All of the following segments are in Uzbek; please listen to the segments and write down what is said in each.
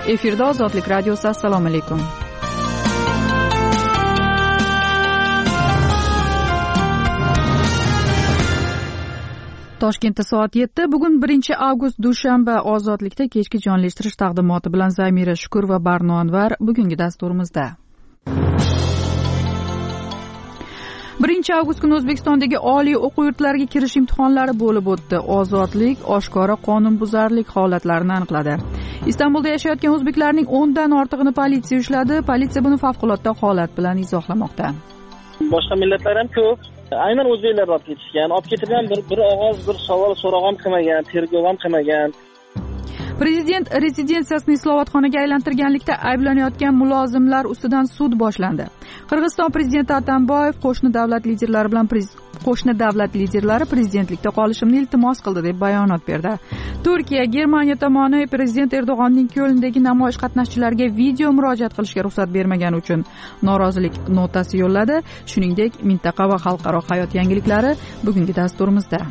Efirda Ozodlik radiosi. Assalomu alaykum. Toshkentda soat 7. Bugun 1-avgust dushanba. Ozodlikda kechki jonlashtirish taqdimoti bilan Zamira Shukur va Barno Anvar bugungi dasturimizda. 1-avgust kuni O'zbekistondagi oliy o'quv yurtlariga kirish imtihonlari bo'lib o'tdi. Ozodlik oshkora qonunbuzarlik holatlarini aniqladi. Istanbulda yashayotgan o'zbeklarning 10 dan ortig'ini politsiya ushladi. Politsiya buni favqulodda holat bilan izohlamoqda. Boshqa millatlar ham ko'p. Aynan o'zbeklar olib ketishgan. Olib ketilgan bir og'iz bir savol so'roq ham qilmagan, tergov ham qilmagan. Prezident rezidensiyasini islohotxonaga aylantirganlikda ayblanayotgan mulozimlar ustidan sud boshlandi. Qirg'iziston prezidenti Atamboyev qo'shni davlat liderlari prezidentlikda qolishimni iltimos qildi deb bayonot berdi. Turkiya, Germaniya tomoni prezident Erdo'g'onning Ko'lndagi namoyish qatnashchilariga video murojaat qilishga ruxsat bermagani uchun norozilik notasi yo'lladi. Shuningdek, mintaqa va xalqaro hayot yangiliklari bugungi dasturimizda.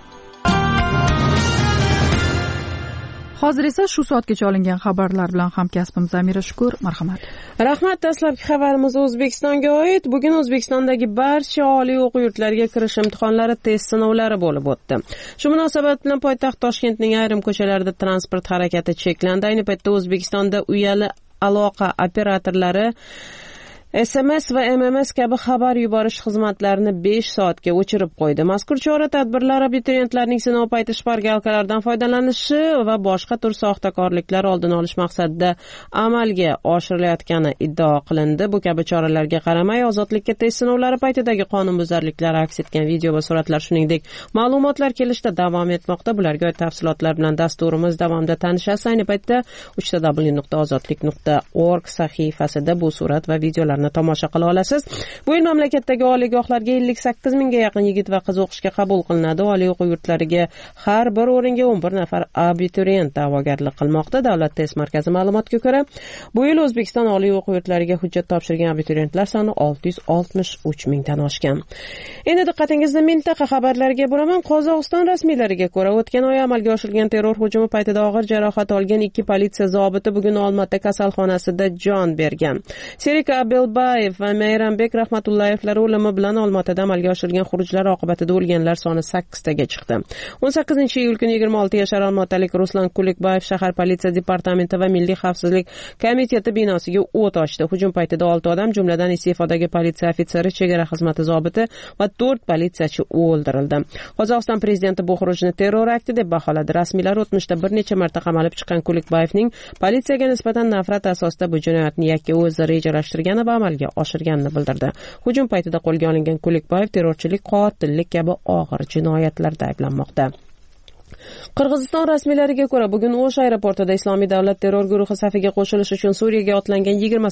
Hozir esa shu soatgacha olingan xabarlar bilan hamkasbim Zamira Shukur, marhamat. Rahmat. Dastlabki xabarimiz O'zbekistonga oid. Bugun O'zbekistondagi barcha oliy o'quv yurtlariga kirish imtihonlari test sinovlari bo'lib o'tdi. Shu munosabat bilan poytaxt Toshkentning ayrim ko'chalarida transport harakati cheklandi. Ayni paytda O'zbekistonda uyali aloqa operatorlari SMS va MMS kabi xabar yuborish xizmatlarini 5 soatga o'chirib qo'ydi. Mazkur chora-tadbirlar abituriyentlarning sinov payti shpargalkalardan foydalanishi va boshqa tur soxtakorliklar oldini olish maqsadida amalga oshirilayotgani iddao qilindi. Bu kabi choralarga qaramay, ozodlikka test sinovlari paytidagi qonunbuzarliklar aks etgan video va suratlar, shuningdek ma'lumotlar kelishda davom etmoqda. Bularga oid tafsilotlar bilan dasturimiz davomida tanishasiz. Ayni paytda www.ozodlik.org sahifasida bu surat va videolarni tomosha qila olasiz. Bu yil mamlakatdagi oliygohlarga 58 mingga yaqin yigit va qiz o'qishga qabul qilinadi. Oliy o'quv yurtlariga har bir o'ringa 11 nafar abituriyent da'vogarlik qilmoqda. Davlat test markazi ma'lumotiga ko'ra, bu yil O'zbekiston oliy o'quv yurtlariga hujjat topshirgan abituriyentlar soni 663 mingdan oshgan. Endi diqqatingizni mintaqa xabarlariga buraman. Qozog'iston rasmiylariga ko'ra, o'tgan oy amalga oshirilgan terror hujumi paytida og'ir jarohat olgan 2 politsiya zobiti bugun Olma-ota kasalxonasida jon bergan. Serik Abelbayev va Meyrambek Rahmatullayevlar o'limi bilan Olma-otada amalga oshirilgan xurujlar oqibatida o'lganlar soni 8 taga chiqdi. 18-iyul kuni 26 yashar olmaotalik Ruslan Kulikbayev shahar politsiya departamenti va Milliy xavfsizlik komiteti binosiga o't ochdi. Hujum paytida 6 odam, jumladan iste'fodagi politsiya ofitseri, chegara xizmati zobiti va 4 politsiyachi o'ldirildi. Qozog'iston prezidenti bu xurujni terror akti deb baholadi. Rasmiylar o'tmishda bir necha marta qamalib chiqqan Kulikbayevning politsiyaga nisbatan nafrat asosida bu jinoyatni yakka o'zi rejalashtirgani va amalga oshirganini bildirdi. Hujum paytida qo'lga olingan Kulikbayev terrorchilik, qotillik kabi og'ir jinoyatlarda ayblanmoqda. Qirg'iziston rasmiylariga ko'ra, bugun O'sh aeroportida Islomiy davlat terror guruhi safiga qo'shilish uchun Suriyaga otlangan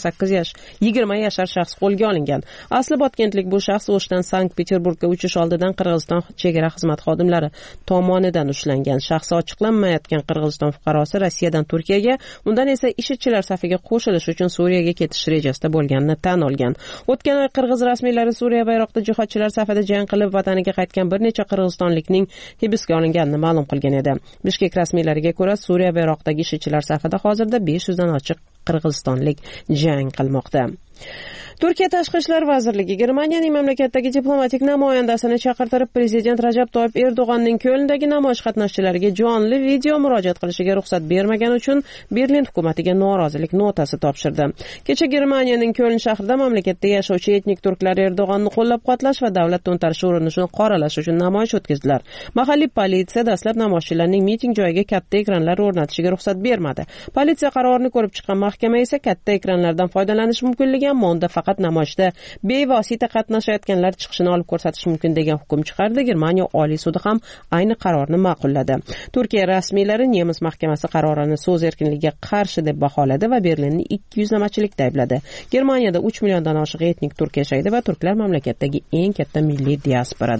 20 yashar shaxs qo'lga olingan. Asli botkentlik bu shaxs O'shdan Sankt-Peterburgga uchish oldidan Qirg'iziston chegara xizmat xodimlari tomonidan ushlangan. Shaxsi ochiqlanmayotgan Qirg'iziston fuqarosi Rossiyadan Turkiyaga, undan esa ishchilar safiga qo'shilish uchun Suriyaga ketish rejasida bo'lganini tan olgan. O'tgan oy qirg'iz rasmiylari Suriya va Iroqda jihodchilar safida jang qilib vataniga qaytgan bir necha qirg'izistonlikning hibsga olinganini ma'lum qilgan edi. Bishkek rasmiylariga ko'ra, Suriya va Iroqdagi ishchilar safida hozirda 500 dan ochiq qirg'izistonlik jang qilmoqda. Turkiya Tashqi ishlar vazirligi Germaniyaning mamlakatdagi diplomatik namoyandasini chaqirtirib, prezident Rajab Toyyib Erdo'g'onning Ko'lndagi namoyish qatnashchilariga jonli video murojaat qilishiga ruxsat bermagani uchun Berlin hukumatiga norozilik notasi topshirdi. Kecha Germaniyaning Ko'ln shahrida mamlakatda yashovchi etnik turklar Erdo'g'onni qo'llab-quvvatlash va davlat to'ntarishi urinishini qoralash uchun namoyish o'tkazdilar. Mahalliy politsiya dastlab namoyishchilarning miting joyiga katta ekranlar o'rnatishiga ruxsat bermadi. Politsiya qarorini ko'rib chiqqan mahkama esa katta ekranlardan foydalanish mumkinligi, ammo unda faqat namoyishda bevosita qatnashayotganlar chiqishini olib ko'rsatish mumkin degan hukm chiqardi. Germaniya Oliy sudi ham ayni qarorni ma'qulladi. Turkiya rasmiylari Nemis mahkamasi qarorini so'z erkinligiga qarshi deb baholadi va Berlinni 200-namachilikda aybladi. Germaniyada 3 milliondan oshiq etnik turk yashaydi va turklar mamlakatdagi eng katta milliy diasporadir.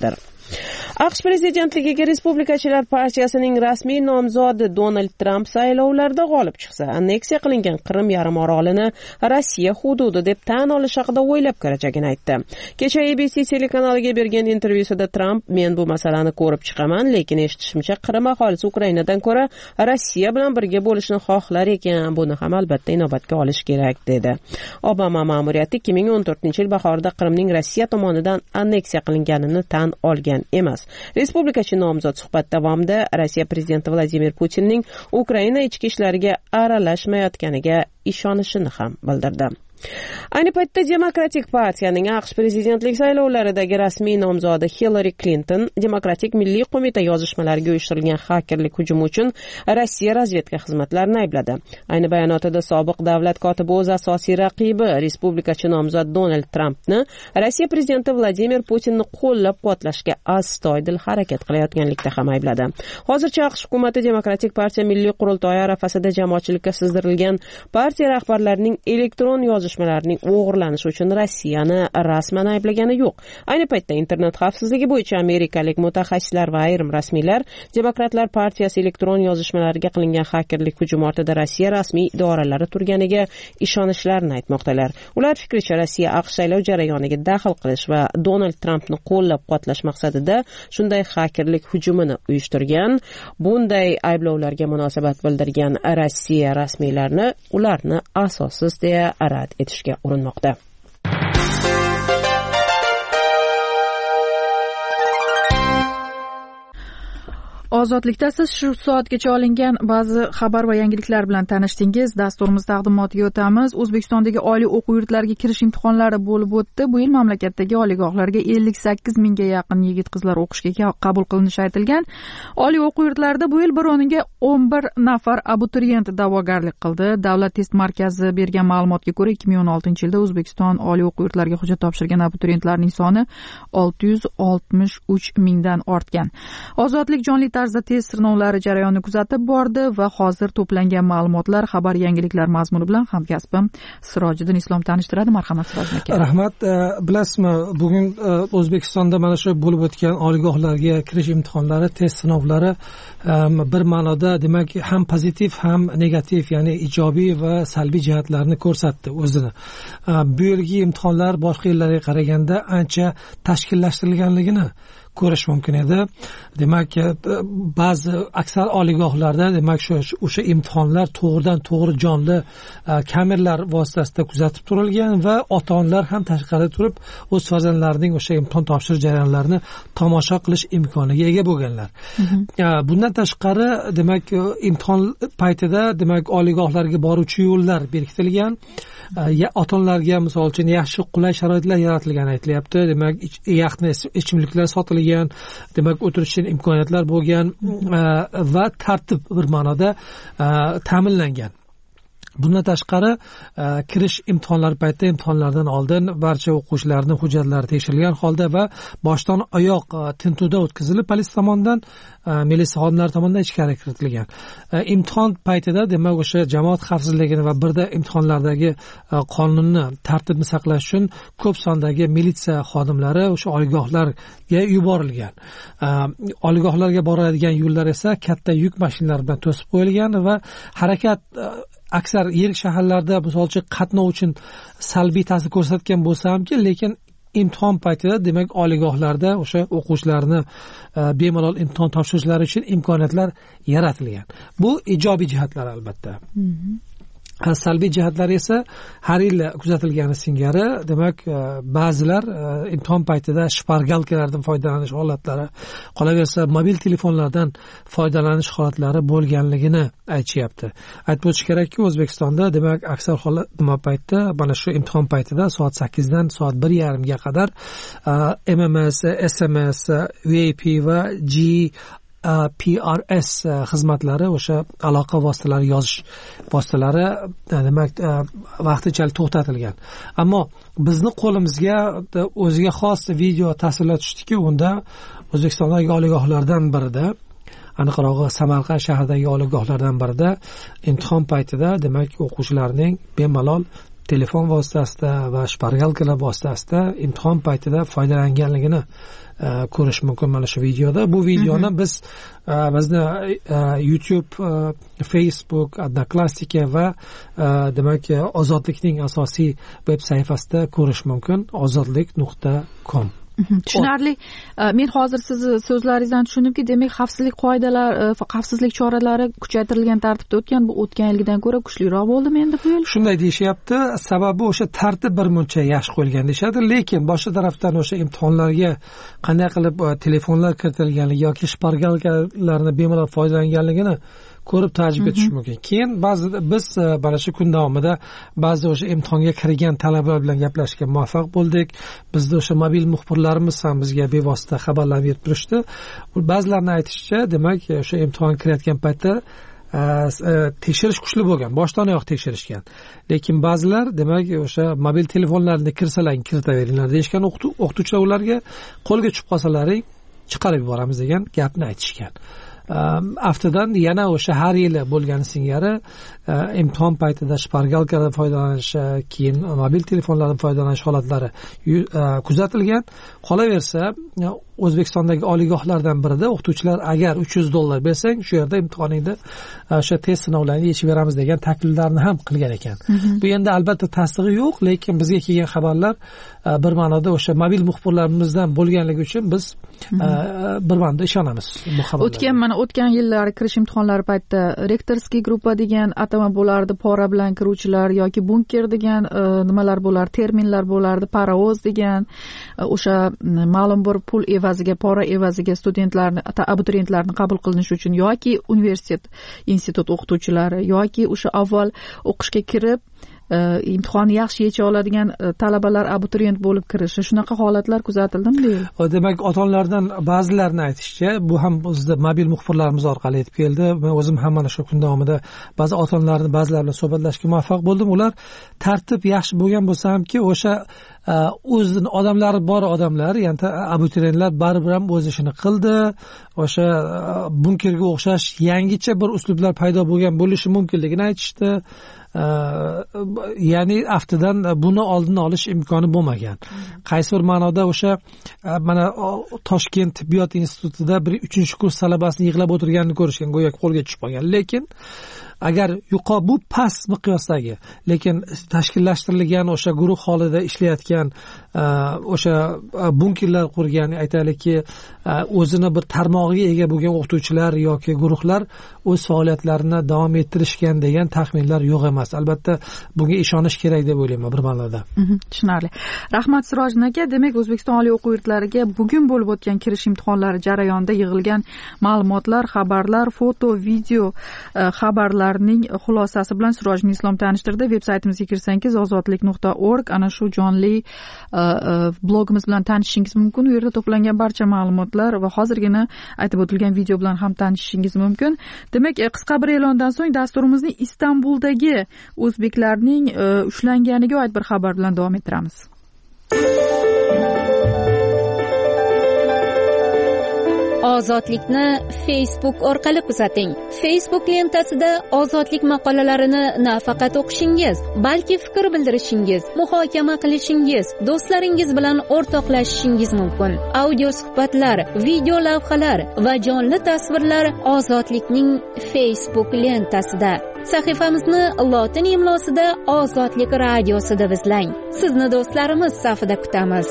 AQSh prezidentligiga Respublikachilar partiyasining rasmiy nomzodi Donald Tramp saylovlarda g'olib chiqsa, anneksiya qilingan Qrim yarim orolini Rossiya hududi deb tan olish haqida o'ylab ko'rajagini aytdi. Kecha ABC telekanaliga bergan intervyusida Tramp "Men bu masalani ko'rib chiqaman, lekin eshitishimcha Qrim aholisi Ukrainadan ko'ra Rossiya bilan birga bo'lishni xohlar ekan. Buni ham albatta inobatga olish kerak", dedi. Obama ma'muriyati 2014-yil bahorida Qrimning Rossiya tomonidan anneksiya qilinganini tan olgan emas. Respublikachi nomzod suhbat davomida Rossiya prezidenti Vladimir Putinning Ukraina ichki ishlariga aralashmayotganiga ishonishini ham bildirdi. Ayni paytda Demokratik partiyaning AQSh prezidentlik saylovlaridagi rasmiy nomzodi Hillary Clinton Demokratik milliy qo'mita yozishmalariga uyushtirilgan xakerlik hujumi uchun Rossiya razvedka xizmatlarini aybladi. Ayni bayonotida sobiq davlat kotibi o'z asosiy raqibi respublikachi nomzod Donald Trampni Rossiya prezidenti Vladimir Putinni qo'llab-quvvatlashga astoydil harakat qilayotganlikda ham aybladi. Hozircha AQSh hukumati Demokratik partiya milliy qurultoyi arafasida jamoatchilikka sizdirilgan partiya rahbarlarining elektron yozishmalarining o'g'irlanishi uchun Rossiyani rasman ayblagani yo'q. Ayni paytda internet xavfsizligi bo'yicha amerikalik mutaxassislar va ayrim rasmiylar Demokratlar partiyasi elektron yozishmalariga qilingan xakerlik hujumi ortida Rossiya rasmiy idoralari turganiga ishonishlarini aytmoqdalar. Ular fikricha Rossiya AQSh saylov jarayoniga daxl qilish va Donald Trampni qo'llab-quvvatlash maqsadida shunday xakerlik hujumini uyushtirgan. Bunday ayblovlarga munosabat bildirgan Rossiya rasmiylarini ularni asossiz deya rad etishga urinmoqda. Ozodlikdasiz. Shu soatgacha olingan ba'zi xabar va yangiliklar bilan tanishdingiz. Dasturimiz taqdimotiga o'tamiz. O'zbekistondagi oliy o'quv yurtlariga kirish imtihonlari bo'lib o'tdi. Bu yil mamlakatdagi oliygohlarga 58 mingga yaqin yigit-qizlar o'qishga qabul qilinishi aytilgan. Oliy o'quv yurtlarida bu yil bir o'ringa 11 nafar abituriyent da'vogarlik qildi. Davlat test markazi bergan ma'lumotga ko'ra 2016-yilda O'zbekiston oliy o'quv yurtlariga hujjat topshirgan abituriyentlarning soni 663 mingdan ortgan. Ozodlik jonli tarzda test sinovlari jarayonini kuzatib bordi va hozir to'plangan ma'lumotlar, xabar, yangiliklar mazmuni bilan hamkasbim Sirojiddin Islom tanishtiradi. Marhamat Sirojiddin aka. Rahmat. Bilasizmi, bugun O'zbekistonda mana shu bo'lib o'tgan oliygohlarga kirish imtihonlari, test sinovlari bir ma'noda demak ham pozitiv ham negativ, ya'ni ijobiy va salbiy jihatlarni ko'rsatdi o'zini. Bu yilgi imtihonlar boshqa yillarga qaraganda ancha tashkillashtirilganligini ko'rish mumkin edi. Demak, ba'zi aksar oliygohlarda demak o'sha imtihonlar to'g'ridan to'g'ri jonli kameralar vositasida kuzatib turilgan va ota-onalar ham tashqarida turib o'z farzandlarining o'sha imtihon topshirish jarayonlarini tomosha qilish imkoniga ega bo'lganlar. Bundan tashqari demak imtihon paytida demak oliygohlarga boruvchi yo'llar berkitilgan. Ota-onalarga misol uchun yaxshi qulay sharoitlar yaratilgani aytilyapti. Demak, yaxna ichimliklar sotilgan, demak o'tirish uchun imkoniyatlar bo'lgan va tartib bir ma'noda ta'minlangan. Bundan tashqari kirish imtihonlari paytida imtihonlardan oldin barcha o'quvchilarning hujjatlari tekshirilgan holda va boshdan oyoq tintuvda o'tkazilib, politsiya tomonidan, militsiya xodimlari tomonidan ichkari kiritilgan. Imtihon paytida demak o'sha jamoat xavfsizligini va birda imtihonlardagi qonunni, tartibni saqlash uchun ko'p sondagi militsiya xodimlari o'sha oliygohlarga yuborilgan. Oliygohlarga boradigan yo'llar esa katta yuk mashinalari bilan to'sib qo'yilgan va harakat aksar yirik shaharlarda misol uchun qatnov uchun salbiy ta'sir ko'rsatgan bo'lsa hamki, lekin imtihon paytida demak oliygohlarda o'sha o'quvchilarni bemalol imtihon topshirishlari uchun imkoniyatlar yaratilgan. Bu ijobiy jihatlar albatta. Salbiy jihatlari esa har yil kuzatilgani singari, demak ba'zilar imtihon paytida shpargalkalardan foydalanish holatlari, qolaversa mobil telefonlardan foydalanish holatlari bo'lganligini aytishyapti. Aytib o'tish kerakki, O'zbekistonda demak aksar holat nima paytda, mana shu imtihon paytida soat 8 dan soat 1:30 ga qadar MMS, SMS, VIP va PRS xizmatlari, o'sha aloqa vositalari, yozish vositalari demak vaqtinchalik to'xtatilgan. Ammo bizni qo'limizga o'ziga xos video tasvirlar tushdiki, unda O'zbekistondagi oliygohlardan birida, aniqrog'i Samarqand shahridagi oliygohlardan birida imtihon paytida demak o'quvchilarning bemalol telefon vositasida va shpargalkalar vositasida imtihon paytida foydalanganligini ko'rish mumkin mana shu videoda. Bu videoni biz bizni YouTube, Facebook, Odnoklassniki va demak Ozodlikning asosiy veb sayfasida ko'rish mumkin. ozodlik.com. Tushunarli. Men hozir sizni so'zlaringizdan tushundimki, demak xavfsizlik qoidalari, xavfsizlik choralari kuchaytirilgan tartibda o'tgan, bu o'tgan yilgidan ko'ra kuchliroq bo'ldimi endi bu yil? Shunday deyishyapti. Sababi o'sha tartib birmuncha yaxshi qo'yilgan deyshadi, lekin boshqa tarafdan o'sha imtihonlarga qanday qilib telefonlar kiritilganligi yoki shpargalkalarni bemalol foydalanganligini ko'rib tajriba etish mumkin. Keyin ba'zida biz mana shu kun davomida ba'zi o'sha imtihonga kirgan talabalar bilan gaplashishga muvaffaq bo'ldik. Bizda o'sha mobil muxbirlarimiz ham bizga bevosita xabarlar berib turishdi. Ba'zilarning aytishicha, demak, o'sha imtihon kirayotgan paytda tekshirish kuchli bo'lgan, boshdan oyoq tekshirishgan. Lekin ba'zilar demak o'sha mobil telefonlarni kirsalar kiritaveringlar deyishgan, o'qituvchilar ularga qo'lga tushib qolsalaring chiqarib yuboramiz degan gapni aytishgan. Aftidan yana o'sha har yili bo'lgani singari imtihon paytida shpargalkadan foydalanish, keyin mobil telefonlardan foydalanish holatlari kuzatilgan. Qolaversa, O'zbekistondagi oliygohlardan birida o'qituvchilar agar $300 bersang, shu yerda imtihoningni o'sha test sinovlarini yechib beramiz degan takliflarni ham qilgan ekan. Bu endi albatta tasdig'i yo'q, lekin bizga kelgan xabarlar bir ma'noda o'sha mobil muxbirlarimizdan bo'lganligi uchun biz bir ma'noda ishonamiz bu xabarlarga. O'tgan yillar kirish imtihonlari paytida rektorskiy gruppa degan atama bo'lardi, pora bilan kiruvchilar yoki bunker degan nimalar bo'lar, terminlar bo'lardi, parovoz degan o'sha ma'lum bir pul evaziga, pora evaziga studentlarni, abituriyentlarni qabul qilinish uchun yoki universitet, institut o'qituvchilari yoki o'sha avval o'qishga kirib imtihonni yaxshi yecha oladigan talabalar abituriyent bo'lib kirishi, shunaqa holatlar kuzatildimi deydi. Demak, ota-onalardan ba'zilarini aytishicha, bu ham bizda mobil muxbirlarimiz orqali yetib keldi. Men o'zim ham mana shu kun davomida ba'zi ota-onalarni ba'zilar bilan suhbatlashishga muvaffaq bo'ldim. Ular tartib yaxshi bo'lgan bo'lsa hamki, o'sha o'zini odamlari bor odamlar, ya'ni abituriyentlar baribir ham o'z ishini qildi. O'sha bunkerga o'xshash yangicha bir uslublar paydo bo'lgan bo'lishi mumkinligini aytishdi. Ya'ni aftidan buni oldini olish imkoni bo'lmagan. Qaysi bir ma'noda o'sha mana Toshkent tibbiyot institutida bir 3-kurs talabasini yig'lab o'tirganini ko'rishgan, go'yo qo'lga tushib qolgan. Lekin agar bu past miqyosdagi, lekin tashkillashtirilgan o'sha guruh holida ishlayotgan o'sha bunkerlar qurgan, aytaylikki, o'zini bir tarmog'iga ega bo'lgan o'qituvchilar yoki guruhlar o'z faoliyatlarini davom ettirishgan degan taxminlar yo'q emas. Albatta bunga ishonish kerak deb o'ylayman bir ma'noda. Tushunarli. Rahmat Sirojin aka. Demak, O'zbekiston oliy o'quv yurtlariga bugun bo'lib o'tgan kirish imtihonlari jarayonida yig'ilgan ma'lumotlar, xabarlar, foto, video xabarlarning xulosasi bilan Sirojin Islom tanishtirdi. Veb-saytimizga kirsangiz ozodlik.org, ana shu jonli blogimiz bilan tanishishingiz mumkin. U yerda to'plangan barcha ma'lumotlar va hozirgina aytib o'tilgan video bilan ham tanishishingiz mumkin. Demak, qisqa bir e'londan so'ng dasturimizning Istanbuldagi o'zbeklarning ushlanganiga oid bir xabar bilan davom ettiramiz. Ozodlikni Facebook orqali kuzating. Facebook lentasida ozodlik maqolalarini nafaqat o'qishingiz, balki fikr bildirishingiz, muhokama qilishingiz, do'stlaringiz bilan o'rtoqlashishingiz mumkin. Audio suhbatlar, video lavhalar va jonli tasvirlar Ozodlikning Facebook lentasida. Sahifamizni lotin imlosida Ozodlik radiosi deb izlang. Sizni do'stlarimiz safida kutamiz.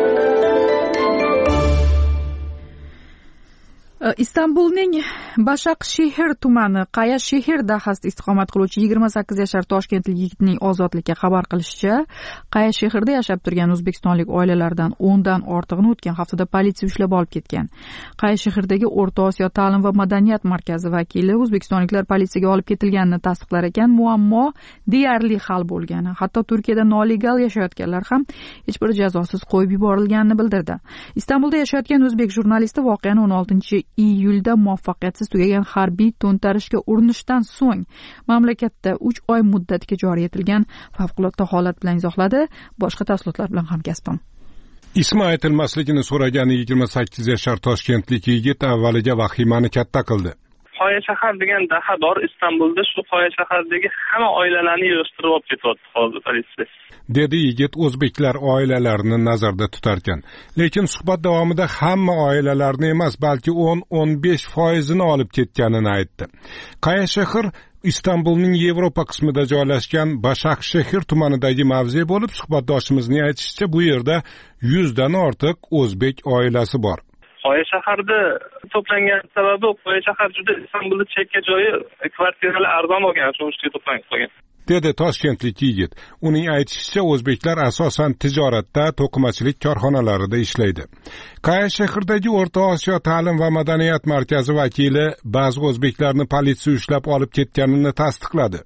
Istanbulning Bashaqshehir tumani Qayashehir dahasida istiqomat qiluvchi 28 yashar toshkentlik yigitning ozodlikka xabar qilishicha, Qayashehirda yashab turgan o'zbekistonlik oilalardan 10 dan ortig'ini o'tgan haftada politsiya ushlab olib ketgan. Qayashehirdagi O'rta Osiyo ta'lim va madaniyat markazi vakili o'zbekistonliklar politsiyaga olib ketilganini tasdiqlar ekan, muammo deyarli hal bo'lgani, hatto Turkiyada nolegal yashayotganlar ham hech bir jazosiz qo'yib yuborilganini bildirdi. Istanbulda yashayotgan o'zbek jurnalisti voqeani 16-iyulda muvaffaqiyatsiz tugagan harbiy to'ntarishga urinishdan so'ng mamlakatda 3 oy muddatga joriy etilgan favqulodda holat bilan izohladi. Boshqa tafsilotlar bilan hamkasbim. Ismi aytilmasligini so'ragan 28 yashar toshkentlik yigit avvaliga vahimani katta qildi. Qoya shahar degan daha bor Istanbulda, shu Qoya shahardagi hamma oilalarni yig'ishtirib olib ketyapti hozir politsiya. Dedi yigit o'zbeklar oilalarini nazarda tutarkan. Lekin suhbat davomida hamma oilalarni emas, balki 10-15% olib ketganini aytdi. Qoya shahar Istanbulning Yevropa qismida joylashgan Başakşehir tumanidagi mavze bo'lib, suhbatdoshimizning aytishicha, bu yerda 100 dan ortiq o'zbek oilasi bor. Qoya shaharda to'plangan sababi, Qoya shahar juda Istanbulda chekka joyi, kvartiralar arzon bo'lgan, shuning uchun to'planib qolgan. Dedi toshkentlik yigit. Uning aytishicha, o'zbeklar asosan tijoratda, to'qimachilik korxonalarida ishlaydi. Qoya shahridagi O'rta Osiyo ta'lim va madaniyat markazi vakili ba'zi o'zbeklarni politsiya ushlab olib ketganini tasdiqladi.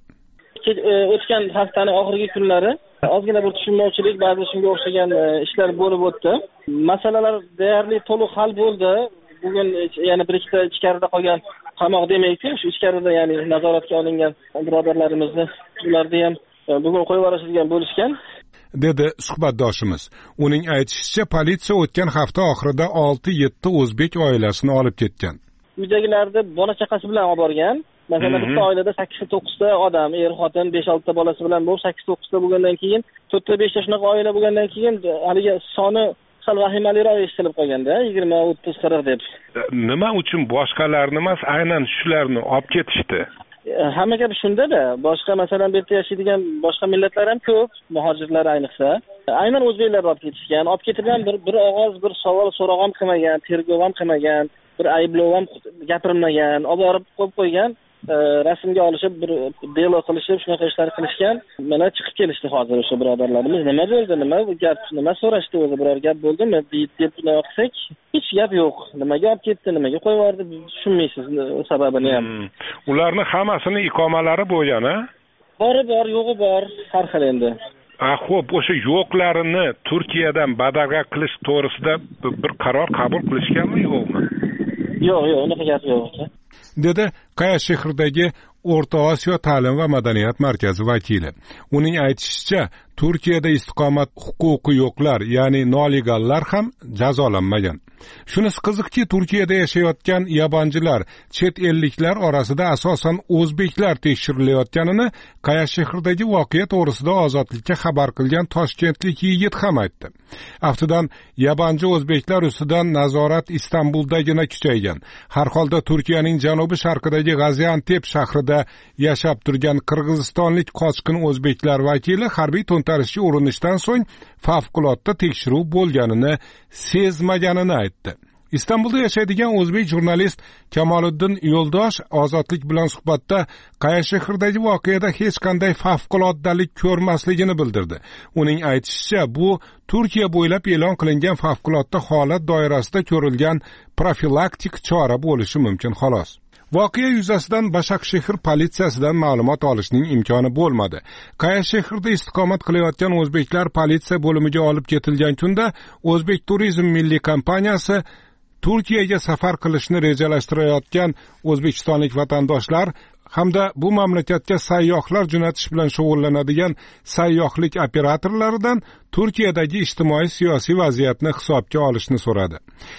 O'tgan haftaning oxirgi kunlari ozgina bir tushunmovchilik, ba'zi shunga o'xshagan ishlar bo'lib o'tdi. Masalalar deyarli to'liq hal bo'ldi. Bugun yana bir ikkita ichkarida qolgan, qamoq demayki, shu ichkarida, ya'ni nazoratga olingan birodarlarimizni, ularni ham bugun qo'yib yuborishgan bo'lishgan, dedi suhbatdoshimiz. Uning aytishicha, politsiya o'tgan hafta oxirida 6-7 o'zbek oilasini olib ketgan. Uydagilarni bola chaqasi bilan olib borgan. Masalan, bitta oilada 8-9 ta odam, er-xotin, 5-6 ta bolasi bilan bo'lib 8-9 ta bo'lgandan keyin, 4-5 ta shunaqa oila bo'lgandan keyin haliga soni sal vahimaliroq eshitilib qolganda, 20-30-40 deb. Nima uchun boshqalarni emas, aynan shularni olib ketishdi? Hamma gap shunda-da. Boshqa, masalan, bu yerda yashaydigan boshqa millatlar ham ko'p, muhojirlar ayniqsa. Aynan o'zbeklar olib ketishgan. Olib ketilgan bir og'iz bir savol so'roq ham qilmagan, tergov ham qilmagan, bir ayblov ham gapirmagan, olib borib qo'yib qo'ygan. Rasmga olishib, bir delo qilishib, shunaqa ishlar qilishgan. Mana chiqib kelishdi hozir o'sha birodarlarimiz. Nima bo'ldi? Nima gap? Nima so'rashdi o'zi? Biror gap bo'ldimi? deb qilsak, hech gap yo'q. Nimaga olib ketdi? Nimaga qo'yib yubordi? Tushunmaysiz sababini ham. Ularning hammasini ikomalari bo'lgan-a? Bor, yo'g'i bor, har xil endi. Xo'p, o'sha yo'qlarini Turkiyadan badarg'a qilish to'g'risida bir qaror qabul qilishganmi, yo'qmi? Yo'q, unaqa gap yo'q. Dedi Qoya shahridagi O'rta Osiyo ta'lim va madaniyat markazi vakili. Uning aytishicha, Turkiyada istiqomat huquqi yo'qlar, ya'ni noligallar ham jazolanmagan. Shunisi qiziqki, Turkiyada yashayotgan yabanchilar, chet elliklar orasida asosan o'zbeklar tekshirilayotganini Qoya shahridagi voqea to'g'risida Ozodlikka xabar qilgan toshkentlik yigit ham aytdi. Aftidan, yabanchi o'zbeklar ustidan nazorat Istanbuldagina kuchaygan. Har holda Turkiyaning janubi sharqidagi G'aziantep shahrida yashab turgan qirg'izistonlik qochqin o'zbeklar vakili harbiy to'ntarishga urinishdan so'ng favqulodda tekshiruv bo'lganini sezmaganini aytdi. Istanbulda yashaydigan o'zbek jurnalist Kamoliddin Yo'ldosh Ozodlik bilan suhbatda Qoya shahridagi voqeada hech qanday favqulodalik ko'rmasligini bildirdi. Uning aytishicha, bu Turkiya bo'ylab e'lon qilingan favqulodda holat doirasida ko'rilgan profilaktik chora bo'lishi mumkin xolos. Voqea yuzasidan Başakşehir politsiyasidan ma'lumot olishning imkoni bo'lmadi. Qoya shahrida istiqomat qilayotgan o'zbeklar politsiya bo'limiga olib ketilgan kunda O'zbek turizm milliy kompaniyasi Turkiyaga safar qilishni rejalashtirayotgan o'zbekistonlik vatandoshlar hamda bu mamlakatga sayyohlar jo'natish bilan shug'ullanadigan sayyohlik operatorlaridan Turkiyadagi ijtimoiy-siyosiy vaziyatni hisobga olishni so'radi.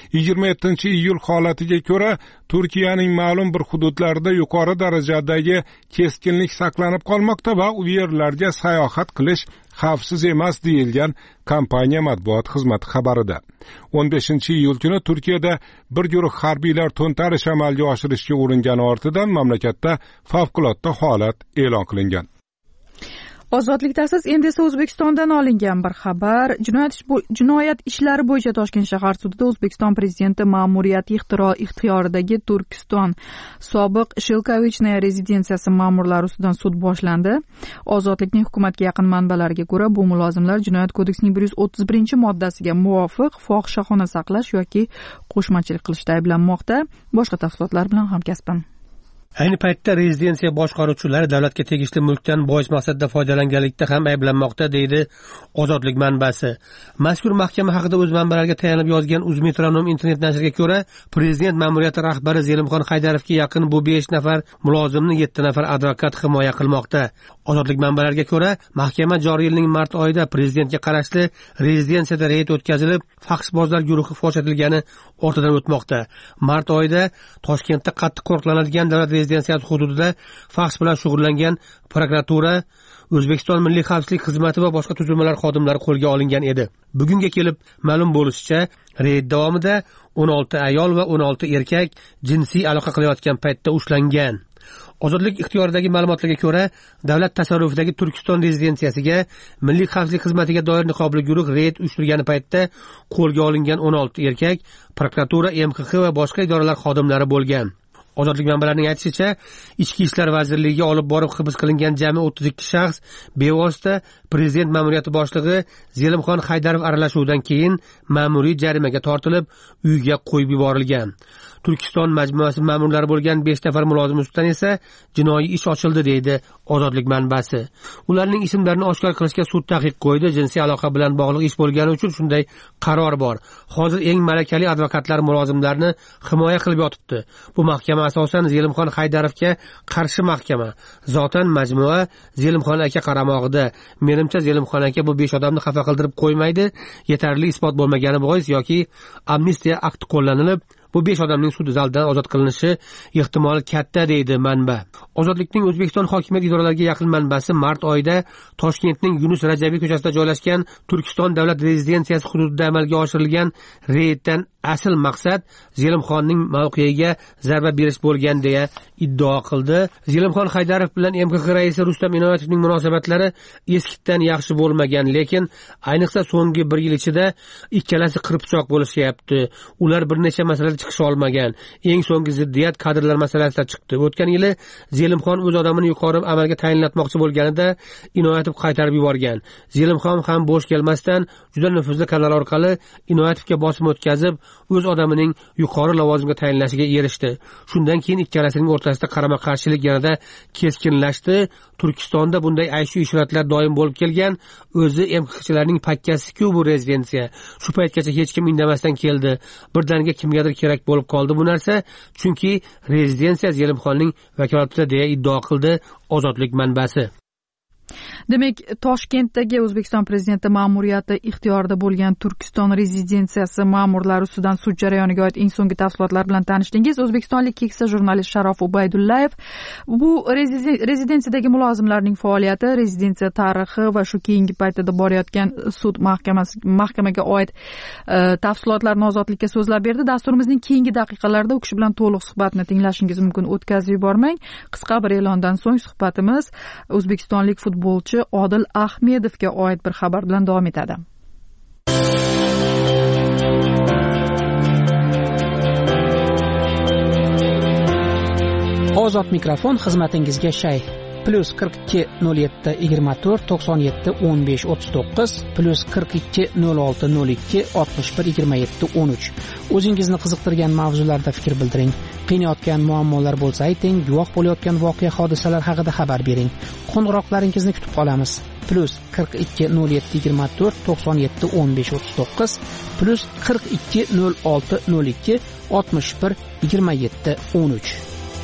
27-iyul holatiga ko'ra, Turkiyaning ma'lum bir hududlarida yuqori darajadagi keskinlik saqlanib qolmoqda va u yerlarga sayohat qilish xavfsiz emas deyilgan kompaniya matbuot xizmati xabarida. 15-iyul kuni Turkiyada bir guruh harbiylar to'ntarish amalga oshirishga uringani ortidan mamlakatda favqulodda holat e'lon qilingan. Ozodlikda siz endi esa O'zbekistondan olingan bir xabar. Jinoyat ishlari bo'yicha Toshkent shahar sudida O'zbekiston prezidenti ma'muriyati ixtiyoridagi Turkiston sobiq Shilkovichная rezidensiyasi ma'murlari ustidan sud boshlandi. Ozodlikning hukumatga yaqin manbalariga ko'ra, bu mulozimlar Jinoyat kodeksining 131-moddasiga muvofiq fohishaxona saqlash yoki qo'shmachilik qilishda ayblanmoqda. Boshqa tafsilotlar bilan hamkasbim Ayni paytda rezidensiya boshqaruvchilari davlatga tegishli mulkdan bois maqsadda foydalanganlikda ham ayblanmoqda, deydi Ozodlik manbasi. Mazkur mahkama haqida o'z manbalariga tayanib yozgan Uzmetronom internet nashriga ko'ra, prezident ma'muriyati rahbari Zelimxon Haydarovga yaqin bu 5 nafar mulozimni 7 nafar advokat himoya qilmoqda. Ozodlik manbalariga ko'ra, mahkama joriy yilning mart oyida prezidentga qarashli rezidensiyada reyd o'tkazilib, faxsbozlar guruhi fosh etilgani ortidan o'tmoqda. Mart oyida Toshkentda qattiq qo'riqlanadigan davlat rezidensiyasi hududida faxs bilan shug'ullangan prokuratura, O'zbekiston Milliy xavfsizlik xizmati va boshqa tuzilmalar xodimlari qo'lga olingan edi. Bugunga kelib ma'lum bo'lishicha, reyd davomida 16 ayol va 16 erkak jinsiy aloqa qilayotgan paytda ushlangan. Ozodlik ixtiyoridagi ma'lumotlarga ko'ra, davlat tasarrufidagi Turkiston rezidensiyasiga Milliy xavfsizlik xizmatiga doir niqobli guruh reyd uyushtirgan paytda qo'lga olingan 16 erkak prokuratura, MXX va boshqa idoralar xodimlari bo'lgan. Ozodlik manbalarining aytishicha, Ichki ishlar vazirligiga olib borib hibs qilingan jami 32 shaxs bevosita prezident ma'muriyati boshlig'i Zelimxon Haydarov aralashuvidan keyin ma'muriy jarimaga tortilib, uyga qo'yib yuborilgan. Turkiston majmuasi ma'murlari bo'lgan 5 nafar mulozim ustidan esa jinoiy ish ochildi, deydi Ozodlik manbasi. Ularning ismlarini oshkor qilishga sud taqiq qo'ydi. Jinsiy aloqa bilan bog'liq ish bo'lgani uchun shunday qaror bor. Hozir eng malakali advokatlar mulozimlarni himoya qilib yotibdi. Bu mahkama asosan Zelimxon Haydarovga qarshi mahkama. Zotan majmua Zelimxon aka qaramog'ida. Menimcha Zelimxon aka bu 5 odamni xafa qildirib qo'ymaydi. Yetarli isbot bo'lmagani bois yoki amnistiya akti qo'llanilib, bu 5 odamning sud zalidan ozod qilinishi ehtimoli katta, deydi manba. Ozodlikning O'zbekiston hokimiyat idoralariga yaqin manbasi mart oyida Toshkentning Yunus Rajabiy ko'chasida joylashgan Turkiston davlat rezidensiyasi hududida amalga oshirilgan reyddan asl maqsad Zelimxonning mavqeiga zarba berish bo'lgan deya iddao qildi. Zelimxon Haydarov bilan MXX raisi Rustam Inoyatovning munosabatlari eskitdan yaxshi bo'lmagan, lekin ayniqsa so'nggi 1 yil ichida ikkalasi qirpichoq bo'lishyapti. Ular bir necha masalada chiqish olmagan. Eng so'nggi ziddiyat kadrlar masalasida chiqdi. O'tgan yili Zelimxon o'z odamini yuqori amalga tayinlatmoqchi bo'lganida Inoyatov qaytarib yuborgan. Zelimxon ham bo'sh kelmasdan juda nufuzli kanal orqali Inoyatovga bosim o'tkazib, o'z odamining yuqori lavozimga tayinlashiga erishdi. Shundan keyin ikkalasining o'rtasida qarama-qarshilik yanada keskinlashdi. Turkistonda bunday ayshi ishratlar doim bo'lib kelgan. O'zi MXXchilarning pakkasi-ku bu rezidensiya. Shu paytgacha hech kim indamasdan keldi. Birdaniga kimgadir kerak bo'lib qoldi bu narsa, chunki rezidensiya Zelimxonning vakolatida deya iddao qildi Ozodlik manbasi. Demak, Toshkentdagi O'zbekiston prezidenti ma'muriyati ixtiyorida bo'lgan Turkiston rezidensiyasi ma'murlari ustidan sud jarayoniga oid eng so'nggi tafsilotlar bilan tanishdingiz. O'zbekistonlik keksa jurnalist Sharof Ubaydullayev bu rezidensiyadagi mulozimlarning faoliyati, rezidensiya tarixi va shu keyingi paytda borayotgan sud mahkamaga oid tafsilotlarni Ozodlikka so'zlab berdi. Dasturimizning keyingi daqiqalarida u kishi bilan to'liq suhbatni tinglashingiz mumkin. O'tkazib yubormang. Qisqa bir e'londan so'ng suhbatimiz o'zbekistonlik futbolchi Odil Ahmedovga oid bir xabar bilan davom etadi. Ozod mikrofon xizmatingizga shay. +42 07 24 97 15 39 +42 06 02 61 27 13. O'zingizni qiziqtirgan mavzularda fikr bildiring. Qiynayotgan muammolar bo'lsa ayting, guvoh bo'layotgan voqea hodisalar haqida xabar bering. Qo'ng'iroqlaringizni kutib qolamiz. +42 07 24 97 15 39 +42 06 02 61 27 13.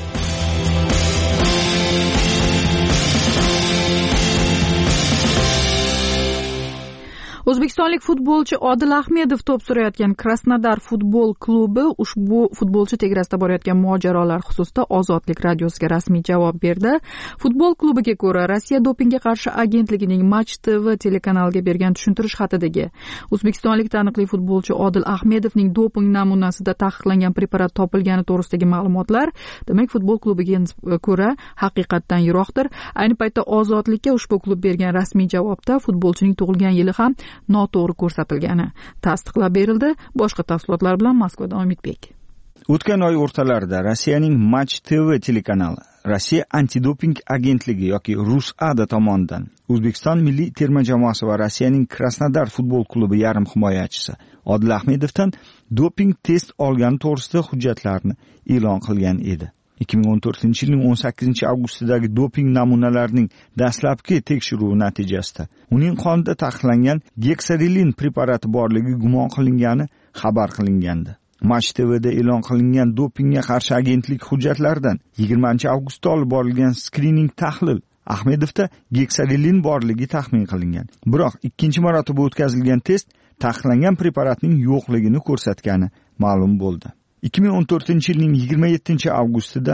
O'zbekistonlik futbolchi Odil Ahmedov to'p surayotgan Krasnodar futbol klubi ushbu futbolchi tegrasida borayotgan mojarolar xususida Ozodlik radiosiga rasmiy javob berdi. Futbol klubiga ko'ra, Rossiya dopingga qarshi agentligining Match TV telekanaliga bergan tushuntirish xatidagi o'zbekistonlik taniqli futbolchi Odil Ahmedovning doping namunasida taqiqlangan preparat topilgani to'g'risidagi ma'lumotlar, demak, futbol klubiga ko'ra haqiqatdan yiroqdir. Ayni paytda Ozodlikka ushbu klub bergan rasmiy javobda futbolchining tug'ilgan yili ham noto'g'ri ko'rsatilgani tasdiqlab berildi. Boshqa tafsilotlar bilan Moskvadan Umidbek. O'tgan oy o'rtalarida Rossiyaning Match TV telekanali Rossiya antidoping agentligi yoki RusAda tomonidan O'zbekiston milliy terma jamoasi va Rossiyaning Krasnodar futbol klubi yarim himoyachisi Odil Ahmedovdan doping test olgani to'g'risida hujjatlarni e'lon qilgan edi. 2014-yilning 18-avgustidagi doping namunalarining dastlabki tekshiruvi natijasida uning qonida taqiqlangan geksarilin preparati borligi gumon qilingani xabar qilingandi. Match TV'da e'lon qilingan dopingga qarshi agentlik hujjatlaridan 20-avgustda olib borilgan skrining tahlil Ahmedovda geksarilin borligi taxmin qilingan. Biroq ikkinchi marotaba o'tkazilgan test taqiqlangan preparatning yo'qligini ko'rsatgani ma'lum bo'ldi. 2014-yilning 27-avgustida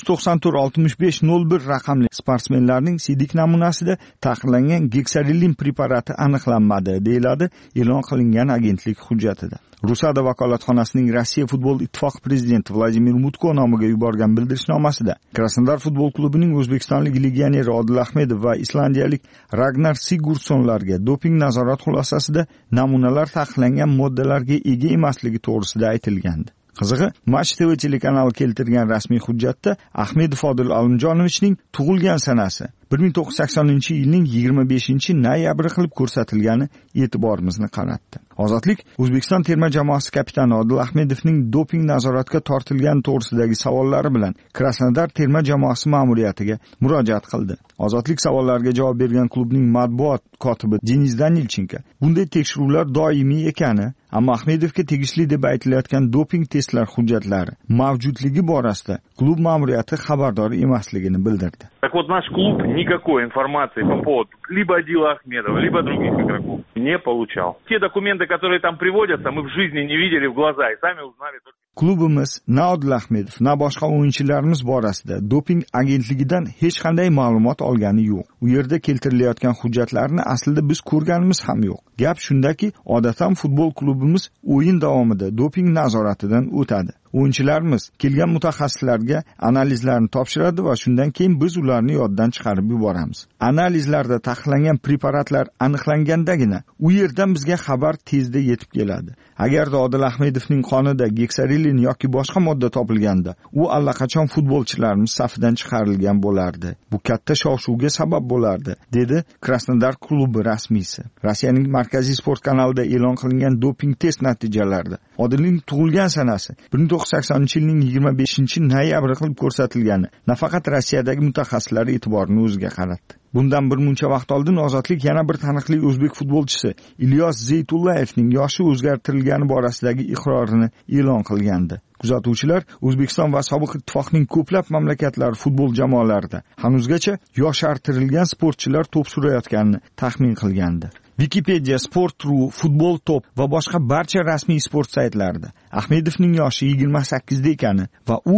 294-65-01 raqamli sportsmenlarning sidik namunasida taqiqlangan geksarilin preparati aniqlanmadi, deyiladi e'lon qilingan agentlik hujjatida. Rusada vakolatxonasining Rossiya futbol ittifoqi prezidenti Vladimir Mutko nomiga yuborgan bildirishnomasida Krasnodar futbol klubining o'zbekistonlik legioneri Odil Ahmedov va islandiyalik Ragnar Sigurdssonlarga doping nazorat xulosasida namunalar taqiqlangan moddalarga ega emasligi to'g'risida aytilgandi. Qizig'i, Match TV telekanali keltirgan rasmiy hujjatda Ahmedov Odil Alimjonovichning tug'ilgan sanasi 1980-yilning 25-noyabri qilib ko'rsatilgani e'tiborimizni qaratdi. Ozodlik O'zbekiston terma jamoasi kapitani Odil Ahmedovning doping nazoratga tortilgani to'g'risidagi savollari bilan Krasnodar terma jamoasi ma'muriyatiga murojaat qildi. Ozodlik savollariga javob bergan klubning matbuot kotibi Denis Danilchenko bunday tekshiruvlar doimiy ekani, ammo Ahmedovga tegishli deb aytilayotgan doping testlar hujjatlari mavjudligi borasida klub ma'muriyati xabardor emasligini bildirdi. Так вот, наш клуб никакой информации по поводу либо Адила Ахмедова, либо других игроков не получал. Те документы, которые там приводятся, мы в жизни не видели в глаза и сами узнали только. Klubimiz na Odil Ahmedov, na boshqa o'yinchilarimiz borasida doping agentligidan hech qanday ma'lumot olgani yo'q. U yerda keltirilayotgan hujjatlarni aslida biz ko'rganimiz ham yo'q. Gap shundaki, odatdan futbol klubimiz o'yin davomida doping nazoratidan o'tadi. O'yinchilarimiz kelgan mutaxassislarga analizlarni topshiradi va shundan keyin biz ularni yoddan chiqarib yuboramiz. Analizlarda taqiqlangan preparatlar aniqlangandagina u yerdan bizga xabar tezda yetib keladi. Agarda Odil Ahmedovning qonida geksarilin yoki boshqa modda topilganda, u allaqachon futbolchilarimiz safidan chiqarilgan bo'lardi. Bu katta shov-shuvga sabab bo'lardi, dedi Krasnodar klubi rasmiysi. Rossiyaning markaziy sport kanalida e'lon qilingan doping test natijalarida Odilning tug'ilgan sanasi 1980-yilning 25-noyabri qilib ko'rsatilgani nafaqat Rossiyadagi mutaxassislar e'tiborini o'ziga qaratdi. Bundan bir muncha vaqt oldin Ozodlik yana bir taniqli o'zbek futbolchisi Ilyos Zeytullayevning yoshi o'zgartirilgani borasidagi iqrorini e'lon qilgandi. Kuzatuvchilar O'zbekiston va sobiq ittifoqning ko'plab mamlakatlari futbol jamoalarida hanuzgacha yoshi orttirilgan sportchilar to'p surayotganini taxmin qilgandi. Wikipedia, Sport.ru, Futbol Top va boshqa barcha rasmiy sport saytlarida Ahmedovning yoshi 28 da ekani va u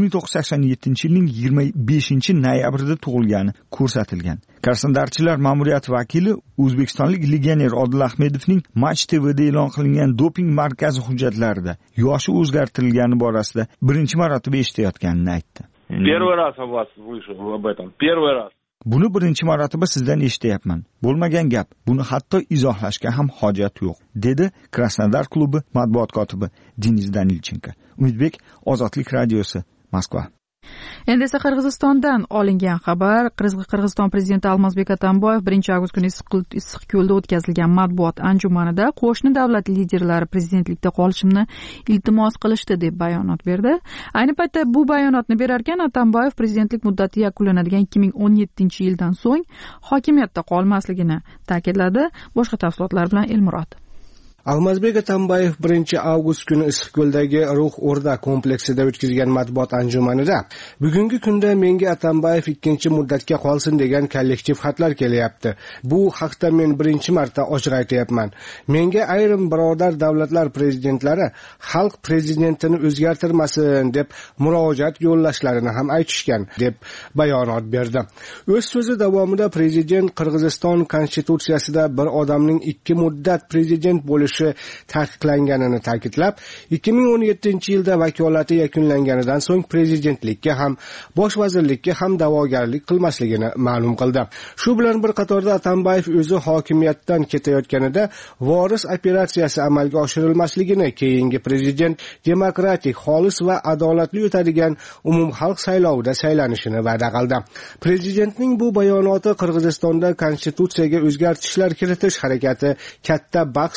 1987-yilning 25-noyabrida tug'ilgani ko'rsatilgan. Krasnodarchilar ma'muriyati vakili o'zbekistonlik legioner Odil Ahmedovning Match TV'da e'lon qilingan doping markazi hujjatlarida yoshi o'zgartirilgani borasida birinchi marotaba eshitayotganini aytdi. Первый раз о вас слышу об этом. Первый раз. Buni birinchi marotaba sizdan eshityapman. Bo'lmagan gap. Buni hatto izohlashga ham hojat yo'q, dedi Krasnodar klubi matbuot kotibi Denis Danilchenko. Umidbek, Ozodlik radiosi, Moskva. Endi esa Qirg'izistondan olingan xabar. Qirg'iziston prezidenti Almazbek Atamboyev 1-avgust kuni Issiqko'lda o'tkazilgan matbuot anjumanida qo'shni davlat liderlari prezidentlikda qolishimni iltimos qilishdi deb bayonot berdi. Ayni paytda bu bayonotni berarkan Atamboyev prezidentlik muddati yakunlanadigan 2017-yildan so'ng hokimiyatda qolmasligini ta'kidladi. Boshqa tafsilotlar bilan Elmurod. Almazbek Atamboyev 1-avgust kuni Issiqko'ldagi Ruh O'rda kompleksida o'tkazgan matbuot anjumanida bugungi kunda menga Atamboyev 2-muddatga qolsin degan kollektiv xatlar kelyapti. Bu haqda men 1-marta ochiq aytayapman. Menga ayrim birodar davlatlar prezidentlari xalq prezidentini o'zgartirmasin deb murojaat yo'llashlarini ham aytishgan deb bayonot berdi. O'z so'zi davomida prezident Qirg'iziston konstitutsiyasida bir odamning 2 muddat prezident bo'lishi taqiqlanganini ta'kidlab, 2017-yilda vakolati yakunlanganidan so'ng prezidentlikka ham, bosh vazirlikka ham da'vogarlik qilmasligini ma'lum qildi. Shu bilan bir qatorda Atamboyev o'zi hokimiyatdan ketayotganida voris operatsiyasi amalga oshirilmasligini, keyingi prezident demokratik, xolis va adolatli o'tadigan umumxalq saylovida saylanishini va'da qildi. Prezidentning bu bayonoti Qirg'izistonda konstitutsiyaga o'zgartishlar kiritish harakati katta bahs munozara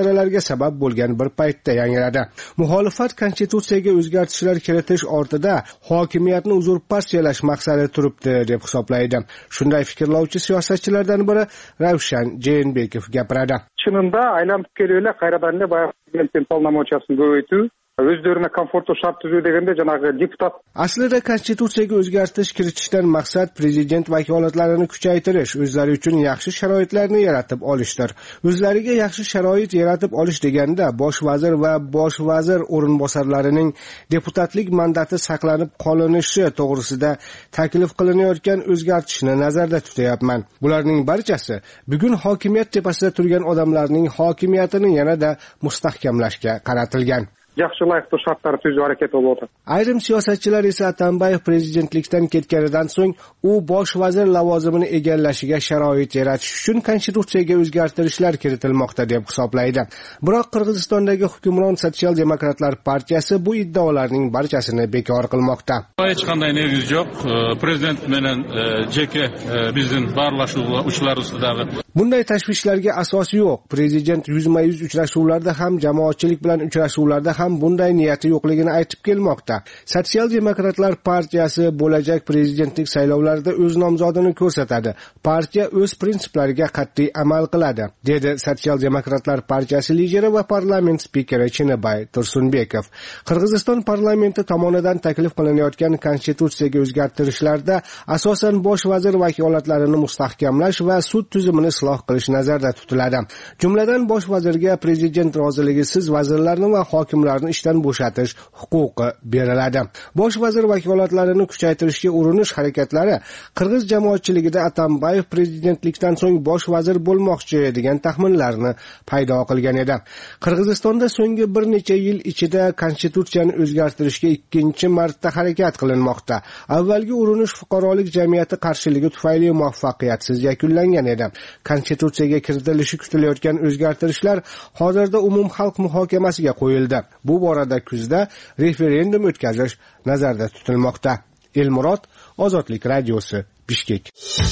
munozaralarga sabab bo'lgan bir paytda yangradi. Muxolifat konstitutsiyaga o'zgartishlar kiritish ortida hokimiyatni uzurpatsiyalash maqsadi turibdi deb hisoblaydi. Shunday fikrlovchi siyosatchilardan biri Ravshan Jeenbekov gapiradi. Чынында айланып келеле кайрадан баягы президенттин полномочиясын көбөйтүү, o'zlarini komfortli shart tuzuu deganda janobi deputat. Aslida konstitutsiyaga o'zgartirish kiritishdan maqsad prezident vakolatlarini kuchaytirish, o'zlari uchun yaxshi sharoitlarni yaratib olishdir. O'zlariga yaxshi sharoit yaratib olish deganda bosh vazir va bosh vazir o'rinbosarlarining deputatlik mandati saqlanib qolinishi to'g'risida taklif qilinayotgan o'zgartishni nazarda tutyapman. Bularning barchasi bugun hokimiyat tepasida turgan odamlarning hokimiyatini yanada mustahkamlashga qaratilgan. Yaxshi layiqli shartlar tuzib harakat bo'ldi. Ayrim siyosatchilar esa Atambayev prezidentlikdan ketganidan so'ng u bosh vazir lavozimini egallashiga sharoit yaratish uchun konstitutsiyaga o'zgartirishlar kiritilmoqda deb hisoblaydi. Biroq Qirg'izistondagi hukmron Sotsial demokratlar partiyasi bu iddaolarning barchasini bekor qilmoqda. Hech qanday negiz yo'q. Prezident bilan JK bizning barlashuv uchlar ustidagi bunday tashvishlarga asos yo'q. Prezident yuzma-yuz uchrashuvlarda ham jamoatchilik bilan uchrashuvlarda ham bunday niyati yo'qligini aytib kelmoqda. Sotsial demokratlar partiyasi bo'lajak prezidentlik saylovlarida o'z nomzodini ko'rsatadi. Partiya o'z prinsiplariga qat'iy amal qiladi, dedi Sotsial demokratlar partiyasi lideri va parlament spikeri Chinabay Tursunbekov. Qirg'iziston parlamenti tomonidan taklif qilinayotgan konstitutsiyaga o'zgartirishlarda asosan bosh vazir vakolatlarini mustahkamlash va sud tuzumini isloh qilish nazarda tutiladi. Jumladan bosh vazirga prezident roziligisiz vazirlarni va hokimlarni ishdan bo'shatish huquqi beriladi. Bosh vazir vakolatlarini kuchaytirishga urinish harakatlari qirg'iz jamoatchiligida Atambayev prezidentlikdan so'ng bosh vazir bo'lmoqchi degan taxminlarni paydo qilgan edi. Qirg'izistonda so'nggi bir necha yil ichida konstitutsiyani o'zgartirishga ikkinchi marta harakat qilinmoqda. Avvalgi urinish fuqarolik jamiyati qarshiligi tufayli muvaffaqiyatsiz yakunlangan edi. Konstitutsiyaga kiritilishi kutilayotgan o'zgartirishlar hozirda umumxalq muhokamasiga qo'yildi. Bu borada kuzda referendum o'tkazish nazarda tutilmoqda. Elmurod, Ozodlik radiosi, Bishkek.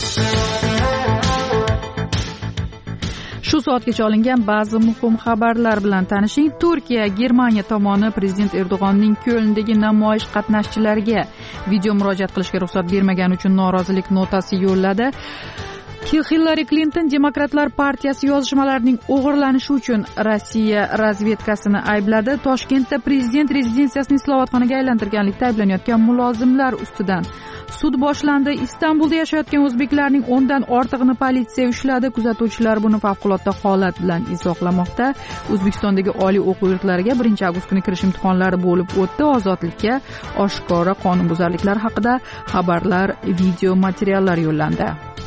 Shu soatgacha olingan ba'zi muhim xabarlar bilan tanishing. Turkiya, Germaniya tomoni prezident Erdo'g'onning Ko'lndagi namoyish qatnashchilariga video murojaat qilishga ruxsat bermagani uchun norozilik notasi yo'lladi. Hillary Clinton Demokratlar partiyasi yozishmalarining o'g'irlanishi uchun Rossiya razvedkasini aybladi. Toshkentda prezident rezidensiyasini islohotxonaga aylantirganlikda ayblanayotgan mulozimlar ustidan sud boshlandi. Istanbulda yashayotgan o'zbeklarning 10 dan ortig'ini politsiya ushladi. Kuzatuvchilar buni favqulodda holat bilan izohlamoqda. O'zbekistondagi oliy o'quv yurtlariga 1-avgust kuni kirish imtihonlari bo'lib o'tdi. Ozodlikka oshkora qonunbuzarliklar haqida xabarlar, video materiallar yo'llandi.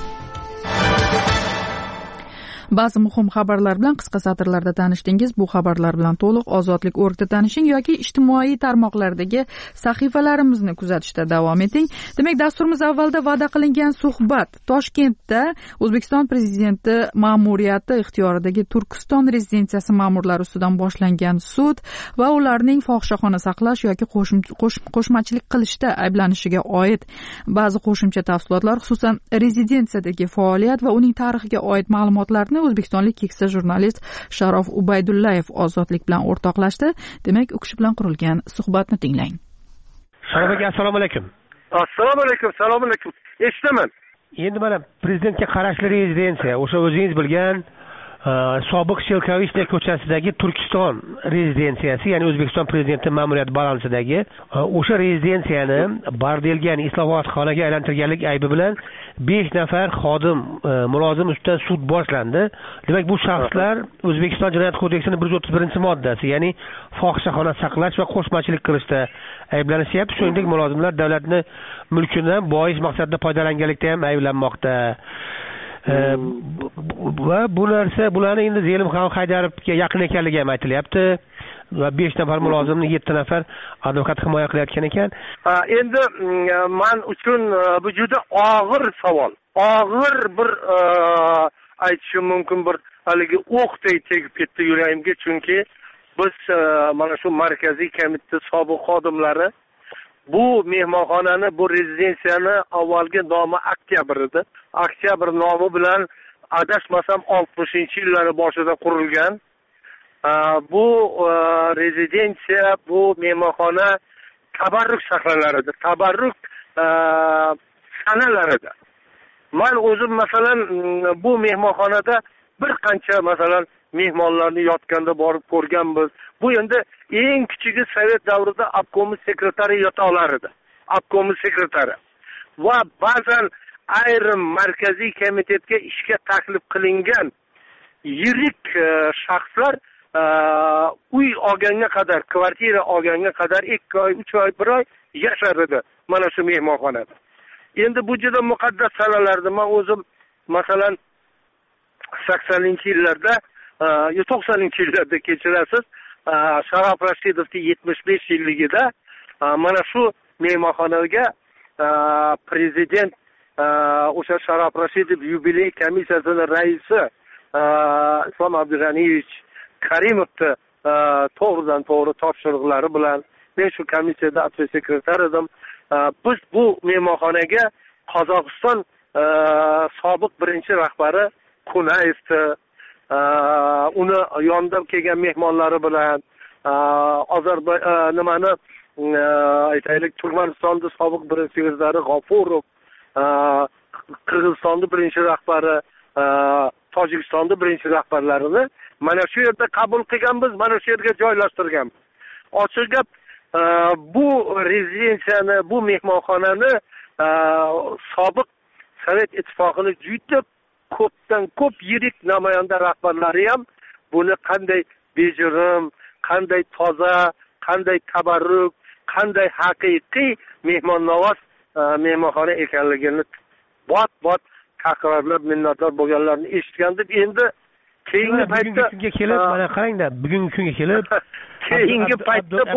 Ba'zi muhim xabarlar bilan qisqa satrlarda tanishdingiz. Bu xabarlar bilan to'liq Ozodlik.org tanishing yoki ijtimoiy tarmoqlardagi sahifalarimizni kuzatishda davom eting. Demak, dasturimiz avvalda va'da qilingan suhbat Toshkentda O'zbekiston prezidenti ma'muriyati ixtiyoridagi Turkiston rezidensiyasi ma'murlari ustidan boshlangan sud va ularning fohishaxona saqlash yoki qo'shmachilik qilishda ayblanishiga oid ba'zi qo'shimcha tafsilotlar, xususan rezidensiyadagi faoliyat va uning tarixiga oid ma'lumotlarni o'zbekistonlik keksa jurnalist Sharof Ubaydullayev Ozodlik bilan o'rtoqlashdi. Demak, u kishi bilan qurilgan suhbatni tinglang. Sharof aka, assalomu alaykum. Assalomu alaykum, assalomu alaykum. Eshitaman. Endi mana prezidentga qarashli rezidensiya, o'sha o'zingiz bilgan sobiq Shelkovishniy ko'chasidagi Turkiston rezidensiyasi, ya'ni O'zbekiston prezidenti ma'muriyati balansidagi o'sha rezidensiyani Bardelgan islohotxonaga aylantirganlik aybi bilan 5 nafar xodim mulozim ustidan sud boshlandi. Demak, bu shaxslar O'zbekiston Jinoyat kodeksining 131-moddasi, ya'ni fohishaxona saqlash va qo'shmachilik qilishda ayblanishyapti. Shuningdek, mulozimlar davlatni mulkidan boyish maqsadida foydalanganlikda ham ayblanmoqda. Va bu narsa bularni endi Zelimxon Haydarovga yaqin ekanligi ham aytilyapti va 5 nafar mulozimni 7 nafar advokat himoya qilayotgan ekan. Endi men uchun bu juda og'ir savol. Og'ir bir aytishim mumkin bir haligi o'qday tegib ketdi yuragimga, chunki biz mana shu markaziy komiteti sobiq xodimlari bu mehmonxonani, bu rezidensiyani avvalgi nomi Oktyabr edi. Oktyabr nomi bilan adashmasam 60-yillar boshida qurilgan. bu rezidensiya, bu mehmonxona tabarruk sahnalarida, tabarruk sanalarida. Men o'zim masalan bu mehmonxonada bir qancha masalan mehmonlarni yotganda borib ko'rganmiz. Bu endi eng kichigi Sovet davrida obkomi sekretari yota olar edi. Obkomi sekretari. Va ba'zan ayrim markaziy komitetga ishga taklif qilingan yirik shaxslar uy olganga qadar, kvartira olganga qadar 2 oy, 3 oy, 1 oy yashar edi mana shu mehmonxonada. Endi bu juda muqaddas sanalardi. Men o'zim masalan 80-yillarda, 90-yillarda kechirasiz, Sharof Rashidovning 75-yilligida mana shu mehmonxonaga prezident o'sha Sharof Rashidov yubiley komissiyasining raisi Islom Abdug'aniyevich Karimovni to'g'ridan to'g'ri topshiriqlari bilan men shu komissiyada otvoy sekretar edim. Biz bu mehmonxonaga Qozog'iston sobiq birinchi rahbari Kunayevni, uni yonida kelgan mehmonlari bilan nimani aytaylik, Turkmanistonning sobiq birinchi sekretari G'ofurov, Qirg'izistonning birinchi rahbari, Tojikistonning birinchi rahbarlarini mana shu yerda qabul qilganmiz, mana shu yerga joylashtirganmiz. Ochiq gap, bu rezidensiyani, bu mehmonxonani sobiq Sovet ittifoqini juda ko'pdan ko'p yirik namoyanda rahbarlari ham buni qanday bejirim, qanday toza, qanday tabarruk, qanday haqiqiy mehmonnavoz mehmonxona ekanligini bot takrorlab minnatdor bo'lganlarni eshitgandik. Endi keyingi paytda kunga kelib, mana qarangda, bugungi kunga kelib keyingi paytda bu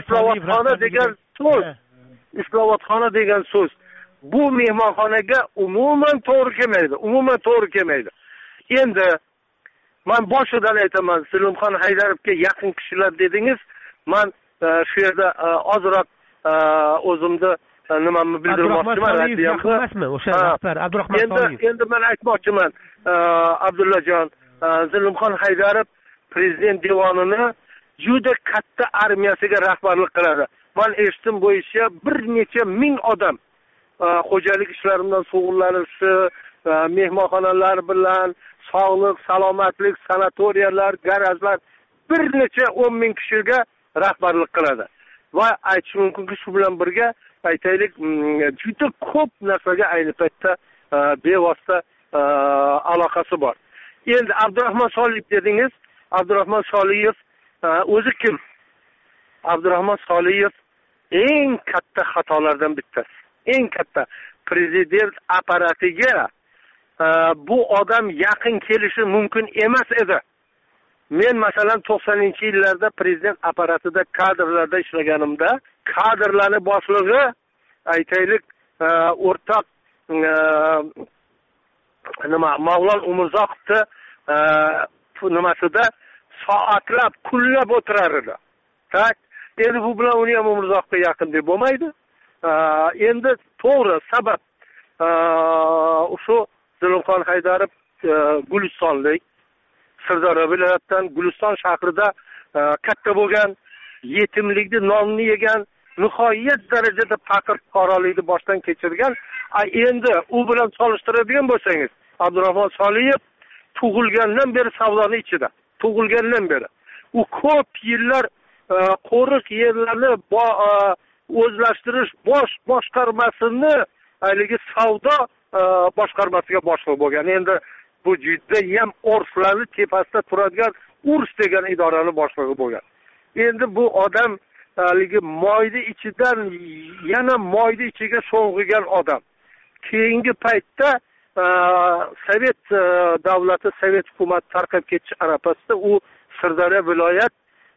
Islohotxona degan so'z bu mehmonxonaga umuman to'g'ri kelmaydi. Endi men boshidan aytaman, Zulumxon Haydarovga yaqin kishilar dedingiz, men shu yerda ozroq o'zimni nimamni bildirmoqchiman. Emasmi o'sha rahbar Abdurahmon Soliyev? Endi men aytmoqchiman, Abdullajon, Zulumxon Haydarov prezident devonini juda katta armiyasiga rahbarlik qiladi. Men eshitdim bo'yicha bir necha ming odam xo'jalik ishlaridan shug'ullanishi, mehmonxonalar bilan sog'liq, salomatlik, sanatoriyalar, garajlar bir necha 10 ming kishiga rahbarlik qiladi. Va aytish mumkinki, shu bilan birga aytaylik, juda ko'p narsaga ayni paytda bevosita aloqasi bor. Endi Abdurahmon Soliyev dedingiz. Abdurahmon Soliyev o'zi kim? Abdurahmon Soliyev eng katta xatolardan bittasi. Eng katta prezident apparatiga bu odam yaqin kelishi mumkin emas edi. Men masalan 90-yillarda prezident apparatida kadrlarda ishlaganimda, kadrlarning boshlig'i aytaylik o'rtoq Mavlon Umurzoqovni nimasida soatlab, kunlab o'tirar edi. Tak, endi bu bilan uni ham Umurzoqqa yaqin deb bo'lmaydi. Endi to'g'ri sabab o'sha Zulumxon Haydarov Gulistonlik, Sirdaryo viloyatidan Guliston shahrida katta bo'lgan, yetimlikni nonni yegan, nihoyat darajada faqir fuqarolikni boshdan kechirgan. Endi u bilan solishtiradigan bo'lsangiz, Abdurahmon Soliyev tug'ilgandan beri savdoni ichida. Tug'ilgandan beri u ko'p yillar qo'riq yerlarni o'zlashtirish boshqarmasini haligi savdo boshqarmasiga boshliq bo'lgan. Endi bu juda ham orflarni tepasida turadigan Urs degan idorani boshlig'i bo'lgan. Endi bu odam haligi moyni ichidan yana moyni ichiga sho'ng'igan odam. Keyingi paytda Sovet davlati, Sovet hukumati tarqab ketish arafasida u Sirdaryo viloyat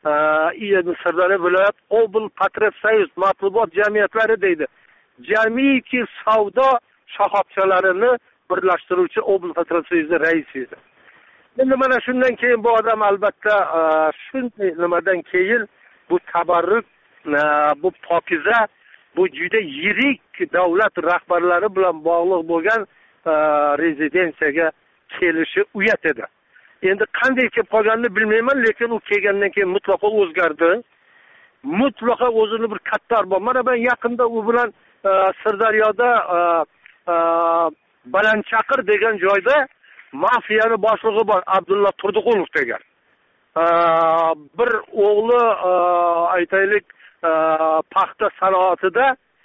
Obl Patriotsayuz matbuot jamiyatlari deydi. Jamiki savdo shoxobchalarini birlashtiruvchi Obl Patriotsayuzning raisi edi. Endi mana shundan keyin bu odam albatta shunday nimadan keyin bu tabarruk, bu pokiza, bu juda yirik davlat rahbarlari bilan bog'liq bo'lgan rezidensiyaga kelishi uyat edi. endi qanday kelib qolganini bilmayman, lekin u kelgandan keyin mutlaqo o'zgardi. Mutlaqo o'zini bir katta arbob. Mana men yaqinda u bilan Sirdaryoda Balandchaqir degan joyda mafiyani boshlig'i bor, Abdulla Turdiqulov degan. Bir o'g'li aytaylik paxta sanoatida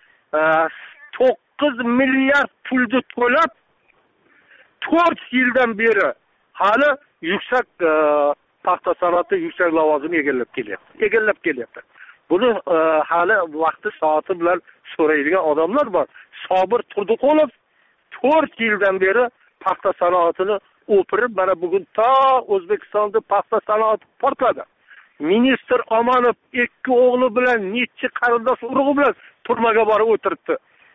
9 milliard pulni to'lab 4 yildan beri hali yuksak paxta sanoatida yuksak lavozim egallab kelyapti. Buni hali vaqti soati bilan so'raydigan odamlar bor. Sobir Turdiqulov 4 yildan beri paxta sanoatini o'pirib, mana bugun to O'zbekistonda paxta sanoati portladi. Ministr Omonov 2 o'g'li bilan necha qarindosh urug'i bilan turmaga borib o'tiribdi.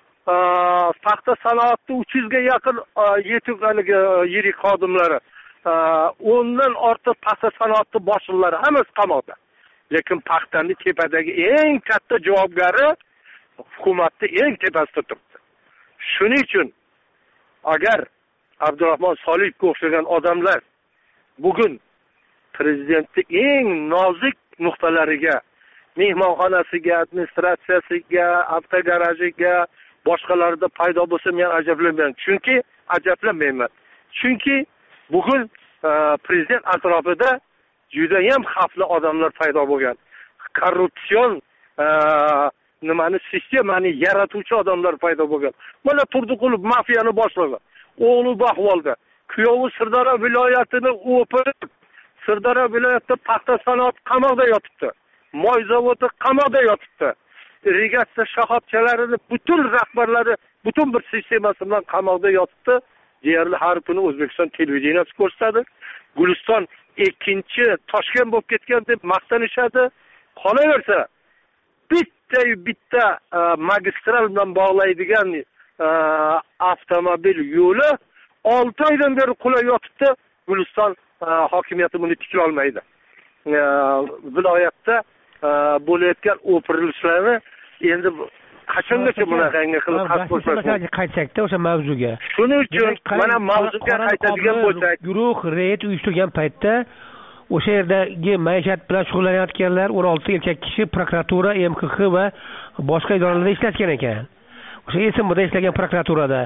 Paxta sanoatida 300 ga yaqin yetuk yirik xodimlari, 10 dan ortiq paxta sanoati boshliqlari hammasi qamoqda. Lekin paxtaning tepadagi eng katta javobgari hukumatning eng tepasida turibdi. Shuning uchun agar Abdurahmon Solievga o'xshagan odamlar bugun prezidentning eng nozik nuqtalariga, mehmonxonasiga, administratsiyasiga, avtogarajiga, boshqalarida paydo bo'lsa, men ajablanmayman. Chunki bugun prezident atrofida juda ham xavfli odamlar paydo bo'lgan. Korrupsion sistemani yaratuvchi odamlar paydo bo'lgan. Mana Turdiqulov mafiyani boshlig'i, o'g'li bu ahvolda. Kuyovi Sirdaryo viloyatini o'pirib, Sirdaryo viloyatida paxta sanoat qamoqda yotibdi. Moy zavodi qamoqda yotibdi. Irrigatsiya shoxobchalarining butun rahbarlari butun bir sistemasi bilan qamoqda yotibdi. Deyarli har kuni O'zbekiston televideniyasi ko'rsatadi. Guliston 2-chi Toshkent bo'lib ketgan deb maqtanishadi. Qolaversa, bitta magistral bilan bog'laydigan avtomobil yo'li 6 oydan beri qulay yotibdi. Guliston hokimiyati buni tiklay olmaydi. Viloyatda bo'layotgan o'pirilishlarni endi qachongacha bunaqangi qilib xat ko'rsatadi. Qaytsakda o'sha mavzuga. Shuning uchun mana mavzuga qaytadigan bo'lsak, guruh reyd uyushtirgan paytda o'sha yerdagi maishat bilan shug'ullanayotganlar 16 erkak kishi prokuratura, MKX va boshqa idoralarda ishlatgan ekan. O'sha esimda ishlagan prokuraturada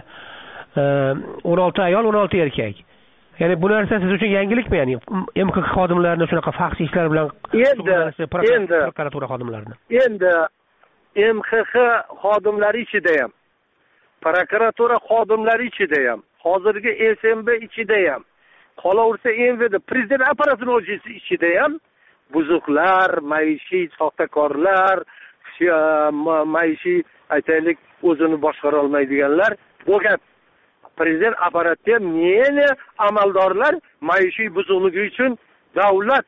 16 ayol, 16 erkak. Ya'ni bu narsa siz uchun yangilikmi, ya'ni MKX xodimlarini shunaqa faxsh ishlar bilan endi prokuratura xodimlarini. Endi MKX xodimlari ichida ham, prokuratura xodimlari ichida ham, hozirgi SMB ichida ham, qolaversa MVD prezident apparatini o'zisi ichida ham buzuqlar, maishiy soxtakorlar, maishiy aytaylik o'zini boshqara olmaydiganlar bo'lgan. Prezident apparati ham meni amaldorlar maishiy buzuqligi uchun davlat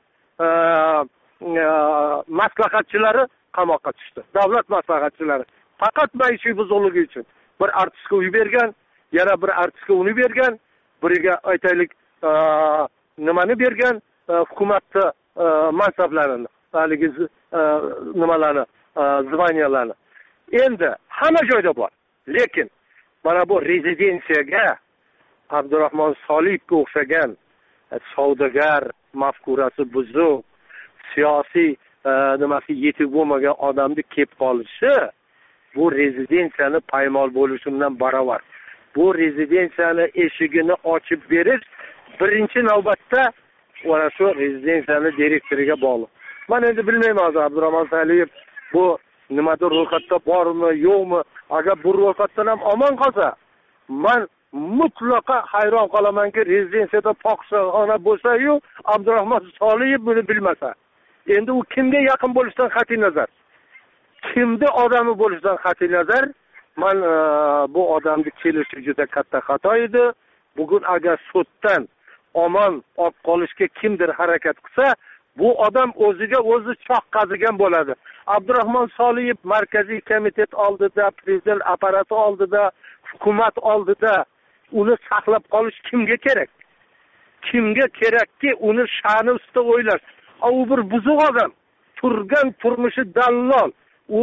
maslahatchilari qamoqqa tushdi. Davlat maslahatchilari faqat maishiy buzuqligi uchun bir artistga uy bergan, yana bir artistga uni bergan, biriga aytaylik nimani bergan, hukumatda mansablarini, haligi nimalarni, zvaniyalarni. Endi hamma joyda bor. Lekin mana bu rezidensiyaga Abdurahmon Solievga o'xshagan savdogar, mafkurasi buzuq, siyosiy nimasi yetib bo'lmagan odamni kelib qolishi bu rezidensiyani paymol bo'lishi bilan barobar. Bu rezidensiyani eshigini ochib berish birinchi navbatda mana shu rezidensiyani direktoriga bog'liq. Men endi bilmayman, Abdurahmon Soliev bu nimadir ro'yxatda bormi, yo'qmi? Agar bu ro'yxatdan ham omon qolsa, men mutlaqo hayron qolamanki, rezidensiyada fohishaxona bo'lsa-yu, Abdurahmon Soliev buni bilmasa. Endi u kimga yaqin bo'lishdan qat'iy nazar, kimda odami bo'lishdan qat'iy nazar, men bu odamni kelishi juda katta xato edi. Bugun agar suddan omon olib qolishga kimdir harakat qilsa, bu odam o'ziga o'zi choq qazigan bo'ladi. Abdurahmon Soliev markaziy komitet oldida, prezident apparati oldida, hukumat oldida uni saqlab qolish kimga kerak? Kimga kerakki, uni sha'ni ustida o'ylash? U bir buzuq odam, turgan turmushi dallol. U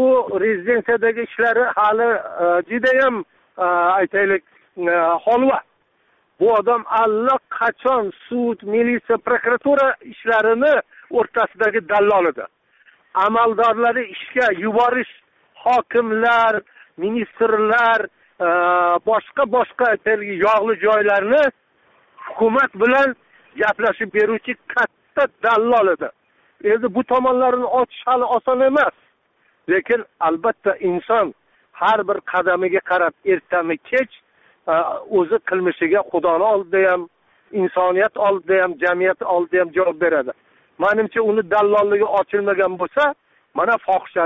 rezidensiyadagi ishlari hali juda ham aytaylik holva. bu odam allaqachon sud, militsiya, prokuratura ishlarini o'rtasidagi dallol edi. Amaldorlari ishga yuborish, hokimlar, ministrlar, boshqa yog'li joylarni hukumat bilan gaplashib beruvchi katta dallol edi. Endi bu tomonlarini ochish hali oson emas. Lekin albatta inson har bir qadamiga qarab ertami kech o'zi qilmishiga Xudoni oldida ham, insoniyat oldida ham, jamiyat oldida ham javob beradi. Menimcha uni dallolligi ochilmagan bo'lsa, mana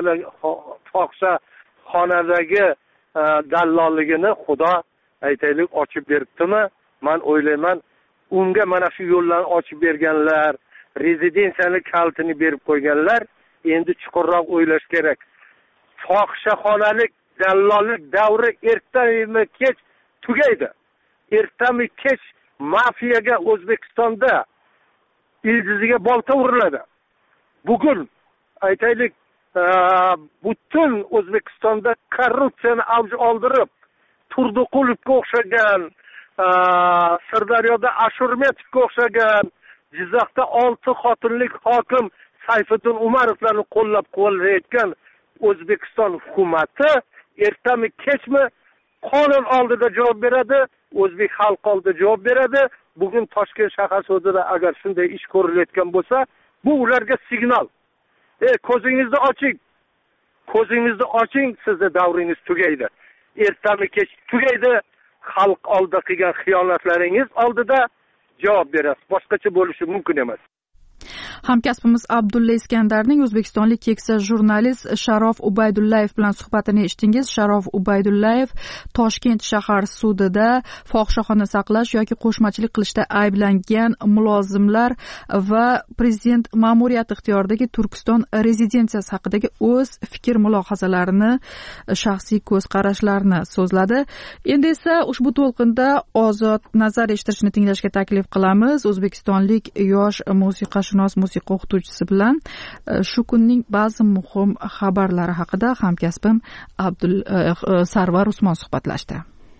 fohishaxonadagi dallolligini Xudo aytaylik ochib beribdimi? Men o'ylayman, unga mana shu yo'llarni ochib berganlar, rezidensiyani kaltini berib qo'yganlar endi chuqurroq o'ylash kerak. Fohishaxonalik, dallollik davri ertami kech tugaydi. Ertami kech mafiyaga O'zbekistonda ildiziga bolta uriladi. Bugun aytaylik butun O'zbekistonda korrupsiyani avj oldirib, Turdiqulovga o'xshagan, Sirdaryoda Ashurmetovga o'xshagan, Jizzaxda 6 xotinlik hokim Sayfiddin Umarovlarni qo'llab-quvvatlayotgan O'zbekiston hukumati ertami kechmi qonun oldida javob beradi, o'zbek xalq oldida javob beradi. Bugun Toshkent shahar sudida agar shunday ish ko'rilayotgan bo'lsa, bu ularga signal. Ko'zingizni oching. Ko'zingizni oching, sizning davringiz tugaydi. Ertami kech tugaydi. Xalq oldida qilgan xiyonatlaringiz oldida javob berasiz. Boshqacha bo'lishi mumkin emas. Hamkasbimiz Abdulla Iskandarning o'zbekistonlik keksa jurnalist Sharof Ubaydullayev bilan suhbatini eshitdingiz. Sharof Ubaydullayev Toshkent shahar sudida fohishaxona saqlash yoki qo'shmachilik qilishda ayblangan mulozimlar va prezident ma'muriyati ixtiyoridagi Turkiston rezidensiyasi haqidagi o'z fikr-mulohazalarini, shaxsiy ko'z qarashlarini so'zladi. Endi esa ushbu to'lqinda ozod nazar eshittirishni tinglashga taklif qilamiz. O'zbekistonlik yosh musiqashunos musiqa o'qituvchisi bilan shu kunning ba'zi muhim xabarlari haqida hamkasbim Sarvar Usmon suhbatlashdi.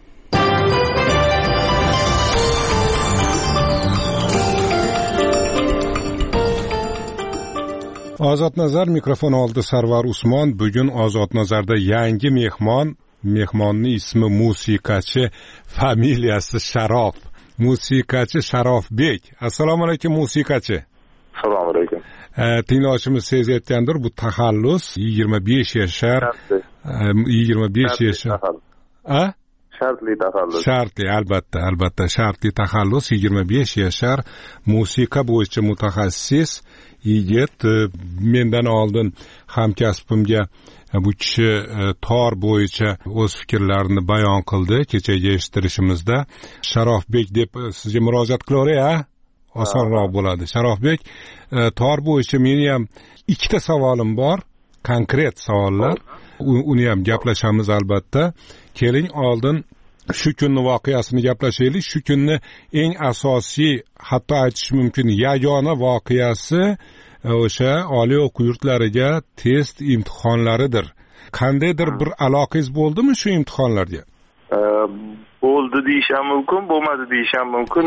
Ozod nazar mikrofon oldi Sarvar Usmon. Bugun Ozod nazarda yangi mehmonning ismi musiqachi, familiyasi Sharof. Musiqachi Sharofbek. Assalomu alaykum musiqachi. Assalomu alaykum. Tinglovchimiz sezayotgandir, bu taxallus 25 yashar. 25 yashar. Shartli taxallus. Shartli, albatta, shartli taxallus 25 yashar musiqa bo'yicha mutaxassis yigit. Mendan oldin hamkasbimga bu kishi tor bo'yicha o'z fikrlarini bayon qildi kechagi eshittirishimizda. Sharofbek deb sizga murojaat qilaveray, osonroq bo'ladi. Sharofbek, tor bo'yicha meni ham ikkita savolim bor, konkret savollar. Uni ham gaplashamiz albatta. Keling, oldin shu kunning voqeasini gaplashaylik. Shu kunni eng asosiy, hatto aytish mumkin, yagona voqeasi o'sha oliy o'quv yurtlariga test imtihonlaridir. Qandaydir bir aloqangiz bo'ldimi shu imtihonlarga? Bo'ldi deyishim mumkin, bo'lmadi deyishim mumkin.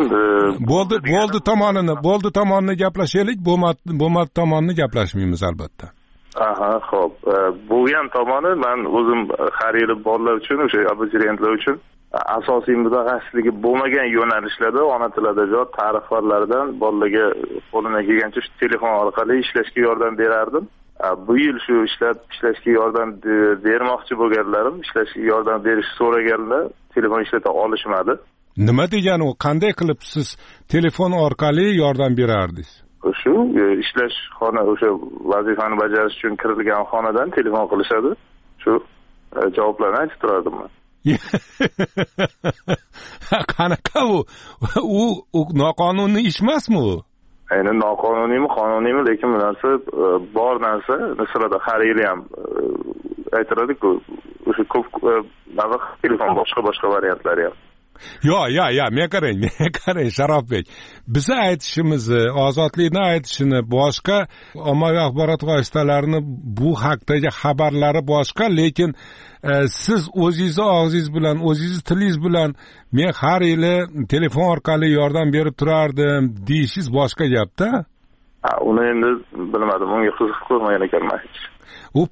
Bo'ldi tomonini gaplashaylik, bo'lmadi tomonini gaplashmaymiz albatta. Xo'p. Bo'lgan tomoni men o'zim har yili bolalar uchun, o'sha abituriyentlar uchun asosiy mutaxassisligi bo'lmagan yo'nalishlarda ona tili adabiyot, tarix fanlaridan bolalarga qo'limdan kelgancha shu telefon orqali ishlashga yordam berardim. Bu yil shu ishlashga yordam bermoqchi bo'lganlarim, ishlashga yordam berishni so'raganlar, telefon ishlata olishmadi. Nima degani u? Qanday qilib siz telefon orqali yordam berardingiz? Shu ishlash xona, o'sha vazifani bajarish uchun kirilgan xonadan telefon qilishadi. Shu javoblarni aytib turardim men. Qanaqa u noqonuniy ish emasmi u? Ayni noqonuniymi, qonuniymi, lekin bu narsa bor narsa. Misrada har yili ham aytiladi-ku, o'sha ko'p telefon boshqa variantlari ham. men qarang Sharofbek, bizni aytishimizni, ozodlikni aytishini boshqa ommaviy axborot vositalarini bu haqdagi xabarlari boshqa, lekin siz o'zingizni og'zingiz bilan, o'zingizni tilingiz bilan men har yili telefon orqali yordam berib turardim deyishingiz boshqa gapda. Uni endi bilmadim, unga qiziqib ko'rmagan ekanman hech. U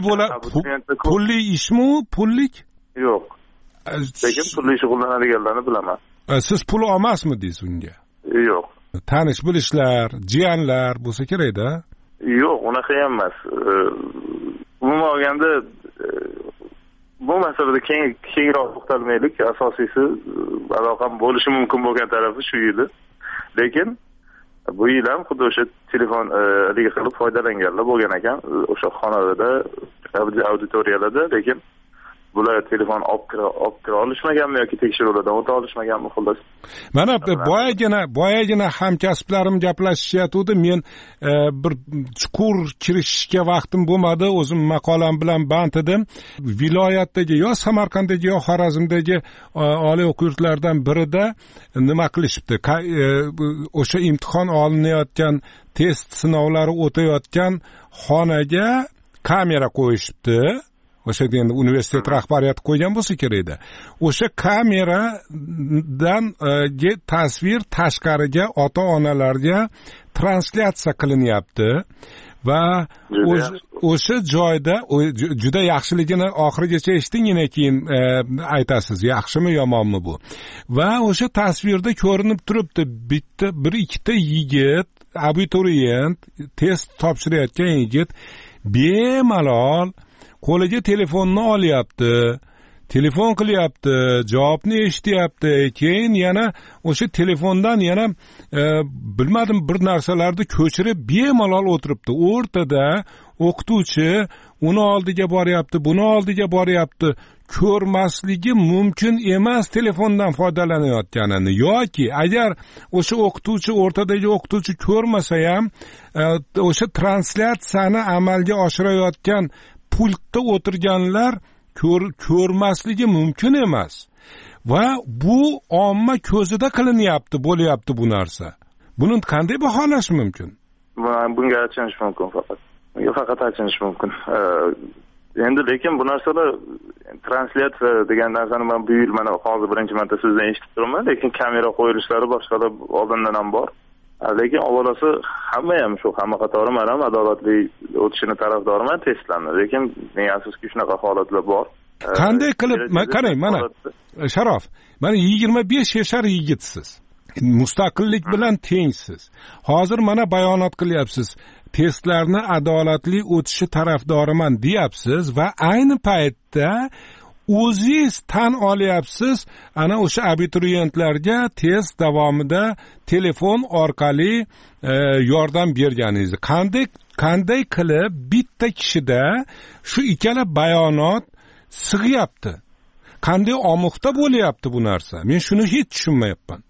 pulli ishmi u, pullik? Yo'q. Lekin turli shug'ullanadiganlarni bilaman. Siz pul olmasmidingiz unga? Yo'q. Tanish bilishlar, jiyanlar bo'lsa kerak-da. Yo'q, unaqa ham emas. Umuman olganda bu masalada kengroq to'xtalmaylik. Asosiysi aloqam bo'lishi mumkin bo'lgan tarafi shu edi. Lekin bu yil ham xuddi o'sha telefon qilib foydalanganlar bo'lgan ekan, o'sha xonada, auditoriyalarda, lekin bular telefon olib kira olishmaganmi yoki tekshiruvlardan o'ta olishmaganmi, xullas. Mana boyagina hamkasblarim gaplashishyapti. Men bir chuqur kirishishga vaqtim bo'lmadi, o'zim maqolam bilan band edim. Viloyatdagi yo Samarqanddagi yo Xorazmdagi oliy o'quv yurtlaridan birida nima qilishibdi? O'sha imtihon olinayotgan, test sinovlari o'tayotgan xonaga kamera qo'yishibdi. O'sha endi universitet rahbariyati qo'ygan bo'lsa kerak-da. O'sha kameradan tasvir tashqariga ota-onalarga translyatsiya qilinyapti va o'sha joyda juda yaxshiligini oxirigacha eshitingina keyin aytasiz, yaxshimi yomonmi bu. Va o'sha tasvirda ko'rinib turibdi, bir ikkita yigit, abituriyent, test topshirayotgan yigit bemalol qo'liga telefonni olyapti, telefon qilyapti, javobni eshityapti, keyin yana o'sha telefondan yana bilmadim bir narsalarni ko'chirib bemalol o'tiribdi. O'rtada o'qituvchi uni oldiga boryapti, buni oldiga boryapti. Ko'rmasligi mumkin emas telefondan foydalanayotganini, yoki agar o'sha o'qituvchi, o'rtadagi o'qituvchi ko'rmasa ham o'sha translyatsiyani amalga oshirayotgan pultda o'tirganlar ko'rmasligi mumkin emas. Va bu omma ko'zida qilinyapti, bo'lyapti bu narsa. Buni qanday baholash mumkin? Bunga achinish mumkin faqat. Bunga faqat achinish mumkin. Endi lekin bu narsalar translyatsiya degan narsani men bu yil mana hozir birinchi marta sizdan eshitib turibman, lekin kamera qo'yilishlari boshqalar oldindan ham bor. Lekin avvalosi hamma qatori men ham adolatli o'tishini tarafdoriman testlarni. Lekin men afsuski shunaqa holatlar bor. Qanday qilib, qarang, mana Sharof, mana 25 yashar yigitsiz. Mustaqillik bilan tengsiz. Hozir mana bayonot qilyapsiz. Testlarni adolatli o'tishi tarafdoriman deyapsiz va ayni paytda o'zingiz tan olyapsiz, ana o'sha abituriyentlarga test davomida telefon orqali yordam berganingizni. Qanday qilib bitta kishida shu ikkala bayonot sig'yapti? Qanday omuqda bo'lyapti bu narsa? Men shuni hech tushunmayapman.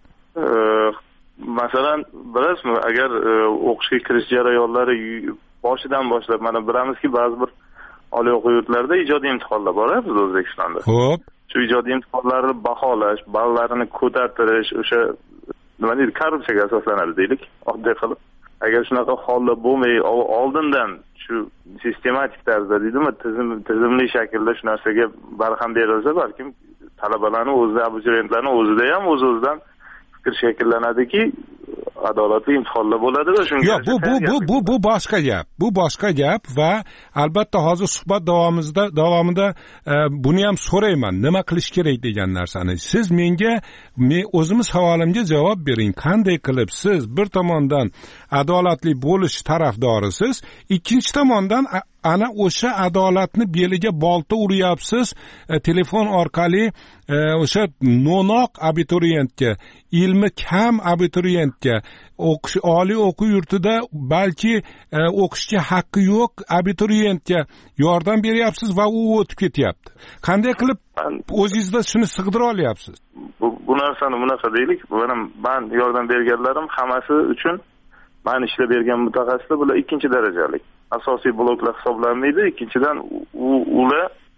Masalan, bilasizmi, agar o'qishga kirish jarayonlari boshidan boshlab, mana bilamizki, ba'zi bir oliy o'quv yurtlarida ijodiy imtihonlar bor biz O'zbekistonda. Xo'p. Shu ijodiy imtihonlarni baholash, ballarini ko'tartirish, o'sha nima deydi, korrupsiyaga asoslanadi deylik, oddiy qilib. Agar shunaqa hollar bo'lmay, oldindan shu sistematik tarzda deydimi, tizimli shaklda shu narsaga barham berilsa, balkim talabalarning o'zida, abituriyentlarning o'zida ham o'z-o'zidan fikr shakllanadiki, adolatli imtihonlar bo'ladi va shunga bu boshqa gap. Bu boshqa gap va albatta hozir suhbat davomida buni ham so'rayman, nima qilish kerak degan narsani. Siz men o'zimiz savolimga javob bering. Qanday qilib siz bir tomondan adolatli bo'lish tarafdorisiz, ikkinchi tomondan ana o'sha adolatni beliga bolta uryapsiz, telefon orqali o'sha no'noq abituriyentga, ilmi kam abituriyentga, oliy o'quv yurtida balki o'qishga haqqi yo'q abituriyentga yordam beryapsiz va u o'tib ketyapti. Qanday qilib o'zingizda shuni sig'dira olyapsiz? Bu narsani bunaqa deylik, men yordam berganlarim hammasi uchun men ishlab bergan mutaxassislar bular ikkinchi darajalik. Asosiy bloklar hisoblanmaydi. Ikkinchidan ular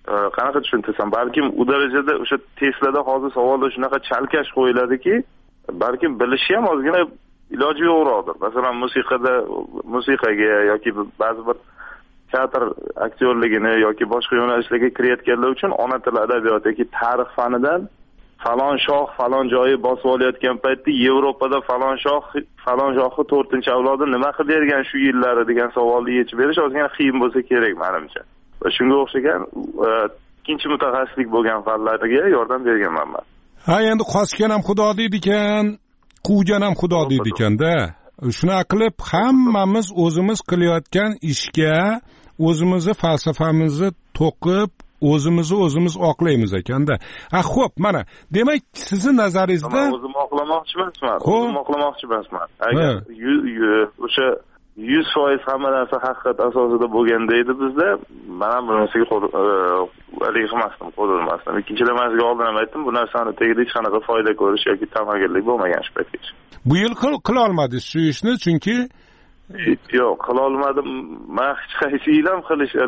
qanaqa tushuntirsam, balkim u darajada o'sha Teslada hozir savolda shunaqa chalkash qo'yiladiki, balkim bilishi ham ozgina iloji yo'qroqdir. Masalan, musiqaga yoki ba'zi bir teatr aktyorligini yoki boshqa yo'nalishlarga kirayotganlar uchun ona tili adabiyoti yoki tarix fanidan falon shoh falon joyi bosib olayotgan paytda Yevropada falon shohni 4-avlodi nima qilib bergan shu yillari degan savolni yechib berish ozgina qiyin bo'lsa kerak menimcha. Va shunga o'xshagan ikkinchi mutaxassislik bo'lgan fanlarga yordam berganman men. Ha, endi qosgan ham xudo deydi ekan, quvgan ham xudo deydi ekanda. Shuna qilib hammamiz o'zimiz qilayotgan ishga o'zimizni falsafamizni to'qib o'zimiz oqlaymiz ekanda. Xo'p, mana demak sizni nazaringizda o'zim oqlamoqchi emasman. Agar o'sha 100% hamma narsa haqiqat asosida bo'lganda edi bizda, men ham bu narsaga qo'l urmasdim. Ikkinchidan men sizga oldin ham aytdim, bu narsani tagida hech qanaqa foyda ko'rish yoki ta'magarlik bo'lmagan shu paytgacha. Bu yil qila olmadingiz shu ishni, chunki yo'q, qila olmadim. Men hech qaysi yil ham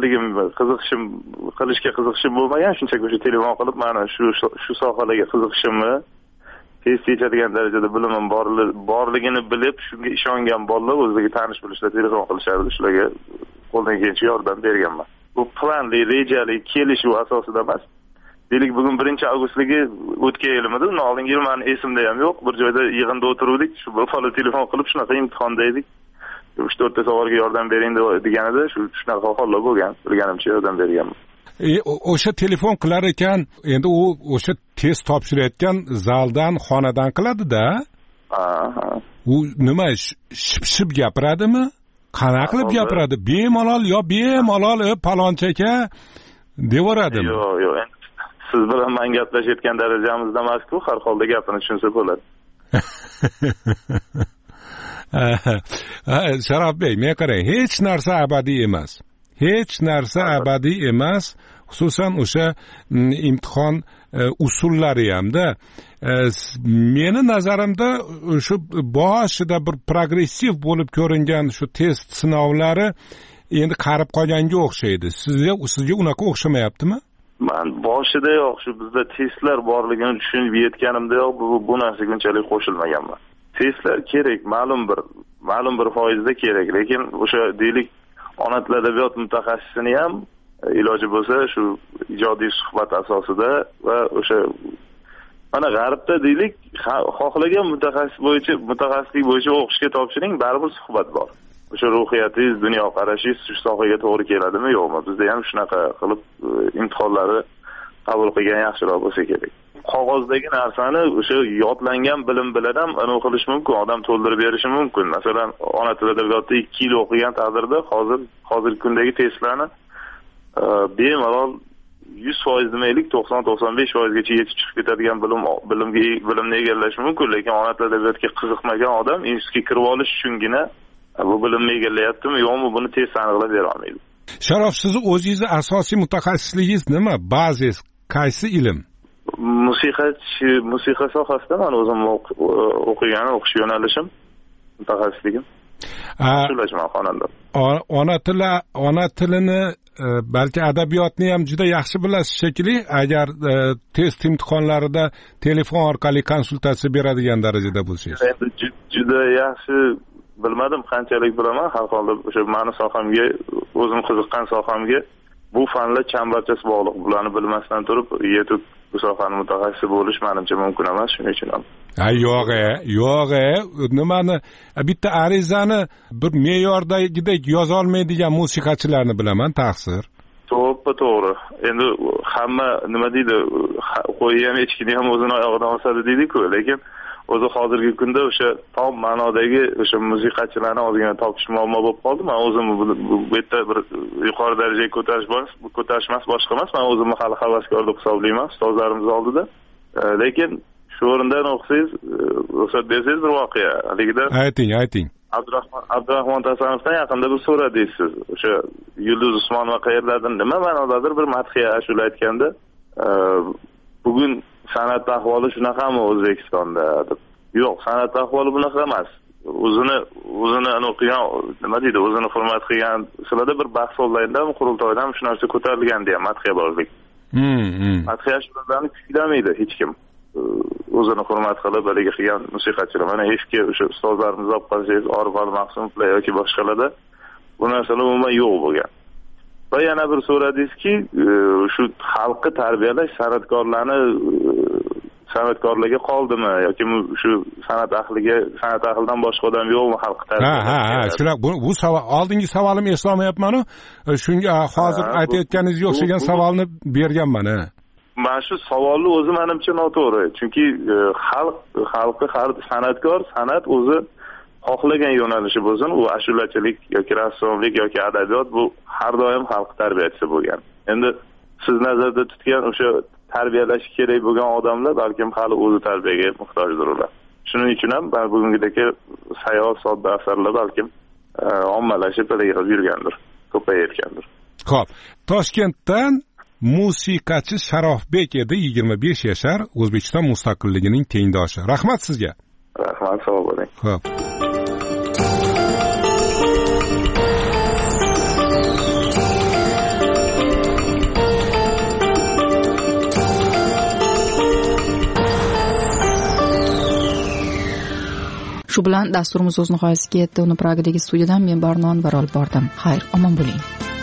qiziqishim bo'lmagan, shunchaki o'sha telefon qilib mana shu sohalarga qiziqishimni tez yetadigan darajada bilimim borligini bilib, shunga ishongan bolalar o'zlariga tanish bilishlar telefon qilishardi, shularga qo'ldan kelgancha yordam berganman. Bu planli, rejali kelishuv asosida emas. Deylik, bugun 1-avgustligi o'tgan yilmidi, undan oldingi yil meni esimda ham yo'q. Bir joyda yig'inda o'tirdik, shu bola telefon qilib shunaqa imtihonda edik. 3-4 ta savolga yordam bering deganida shunaqa hollar bo'lgan. Bilganimcha yordam berganman. O'sha telefon qilar ekan, endi u o'sha test topshirayotgan zaldan, xonadan qiladi-da. U nima ship gapiradimi? Qanaqa qilib gapiradi? Bemalol palonchi aka devoradimi? Yo'q. Siz bilan men gaplashayotgan darajamizda emas-ku, har holda gapini tushunsa bo'ladi. Sharofbek, men qarang, hech narsa abadiy emas. Xususan o'sha imtihon usullari hamda meni nazarimda shu boshida bir progressiv bo'lib ko'ringan shu test sinovlari endi qarib qolganga o'xshaydi. Sizga unaqa o'xshamayaptimi? Men boshida yo'q, shu bizda testlar borligini tushunib yetganimda yo'q, bu narsaga unchalik qo'shilmaganman. Testlar kerak, ma'lum bir foizda kerak, lekin o'sha deylik ona tili adabiyot mutaxassisini ham iloji bo'lsa shu ijodiy suhbat asosida va o'sha mana g'arbda deylik xohlagan mutaxassislik bo'yicha o'qishga topshiring, baribir suhbat bor. O'sha ruhiyatingiz, dunyoqarashingiz shu sohaga to'g'ri keladimi, yo'qmi? Bizda ham shunaqa qilib imtihonlari qabul qilgan yaxshiroq bo'lsa kerak. Qog'ozdagi narsani o'sha yodlangan bilim bilan ham aniq qilish mumkin, odam to'ldirib berishi mumkin. Masalan, ona tili adabiyotida 2 yil o'qigan taqdirda hozirgi kundagi testlarni bemalol 100% demaylik, 90-95% gacha yetib chiqib ketadigan bilimni egallash mumkin, lekin ona tili adabiyotga qiziqmagan odam institutga kirib olish uchungina bu bilimni egallayaptimi, yo'qmi, buni tez aniqlab bera olmaydi. Sharof, sizni o'zingizni asosiy mutaxassisligingiz nima? Bazis qaysi ilm? Musiqa sohasida men o'zim o'qish yo'nalishim, mutaxassisligim. Shularman xonanda. Ona tilini balki adabiyotni ham juda yaxshi bilasiz shekilli, agar test imtihonlarida telefon orqali konsultatsiya beradigan darajada bo'lsangiz. Juda yaxshi bilmadim, qanchalik bilaman, har holda o'sha meni sohamga, o'zim qiziqqan sohamga bu fanlar chambarchas bog'liq. Bularni bilmasdan turib, yetib bu sohaning mutaxassisi bo'lish menimcha mumkin emas, shuning uchun ham. Yo'q, nimani bitta arizani bir me'yordagidek yoza olmaydigan musiqachilarni bilaman, taqsir. To'g'ri. Endi hamma nima deydi, qo'yi ham echkini ham o'zini oyog'idan osadi deydi-ku, lekin o'zi hozirgi kunda o'sha tom ma'nodagi o'sha musiqachilarni ozgina topish muammo bo'lib qoldi. Men o'zim bu yerda bir yuqori darajaga ko'tarish emas, boshqa emas. Men o'zimni hali havaskor deb hisoblayman ustozlarimiz oldida. Lekin shu o'rindan o'qisangiz, ruxsat bersangiz bir voqea. Haligida ayting. Abdurahmon Tasanovdan yaqinda bir so'radingiz. O'sha Yulduz Usmonova qayerlardan nima ma'nodadir bir madhiya ashula aytganda, bugun san'at ahvoli shunaqami O'zbekistonda deb. Yo'q, san'at ahvoli bunaqa emas. O'zini o'qigan, nima deydi, o'zini hurmat qilgan sizlarda bir bahs onlayndan, qurultoydan shu narsa ko'tarilgan deya madhiya borlik. madhiya ashulalarni kuylamaydi hech kim. O'zini hurmat qilib haligi qilgan musiqachilar. Mana eski o'sha ustozlarimiz olib qarasangiz, Orif Maqsumovlar yoki boshqalarda bu narsalar umuman yo'q bo'lgan. Va yana bir so'radingizki, shu xalqni tarbiyalash san'atkorlarga qoldimi yoki shu san'at ahlidan boshqa odam yo'qmi xalqni tarbiyalash? Shular bu savol, oldingi savolim eslamayapman-ku. Shunga hozir aytayotganingiz yo'q degan savolni berganman. Mana shu savolni o'zi menimcha noto'g'ri. Chunki xalqi san'atkor, san'at o'zi xohlagan yo'nalishi bo'lsin, u ashulachilik yoki rassomlik yoki adabiyot, bu har doim xalq tarbiyachisi bo'lgan. Endi siz nazarda tutgan o'sha tarbiyalash kerak bo'lgan odamlar balkim hali o'zi tarbiyaga muhtojdir ular. Shuning uchun ham bugungidek sayoz sodda asarlar balkim ommalashib yurgandir, ko'payayotgandir. Xo'p, Toshkentdan musiqachi Sharofbek edi, 25 yashar, O'zbekiston mustaqilligining tengdoshi. Rahmat sizga. Rahmat, sog' bo'ling. Xo'p. Shu bilan dasturimiz o'z nihoyasiga yetdi. Uni Pragadagi studiyadan men Barnon Varol bordim. Xayr, omon bo'ling.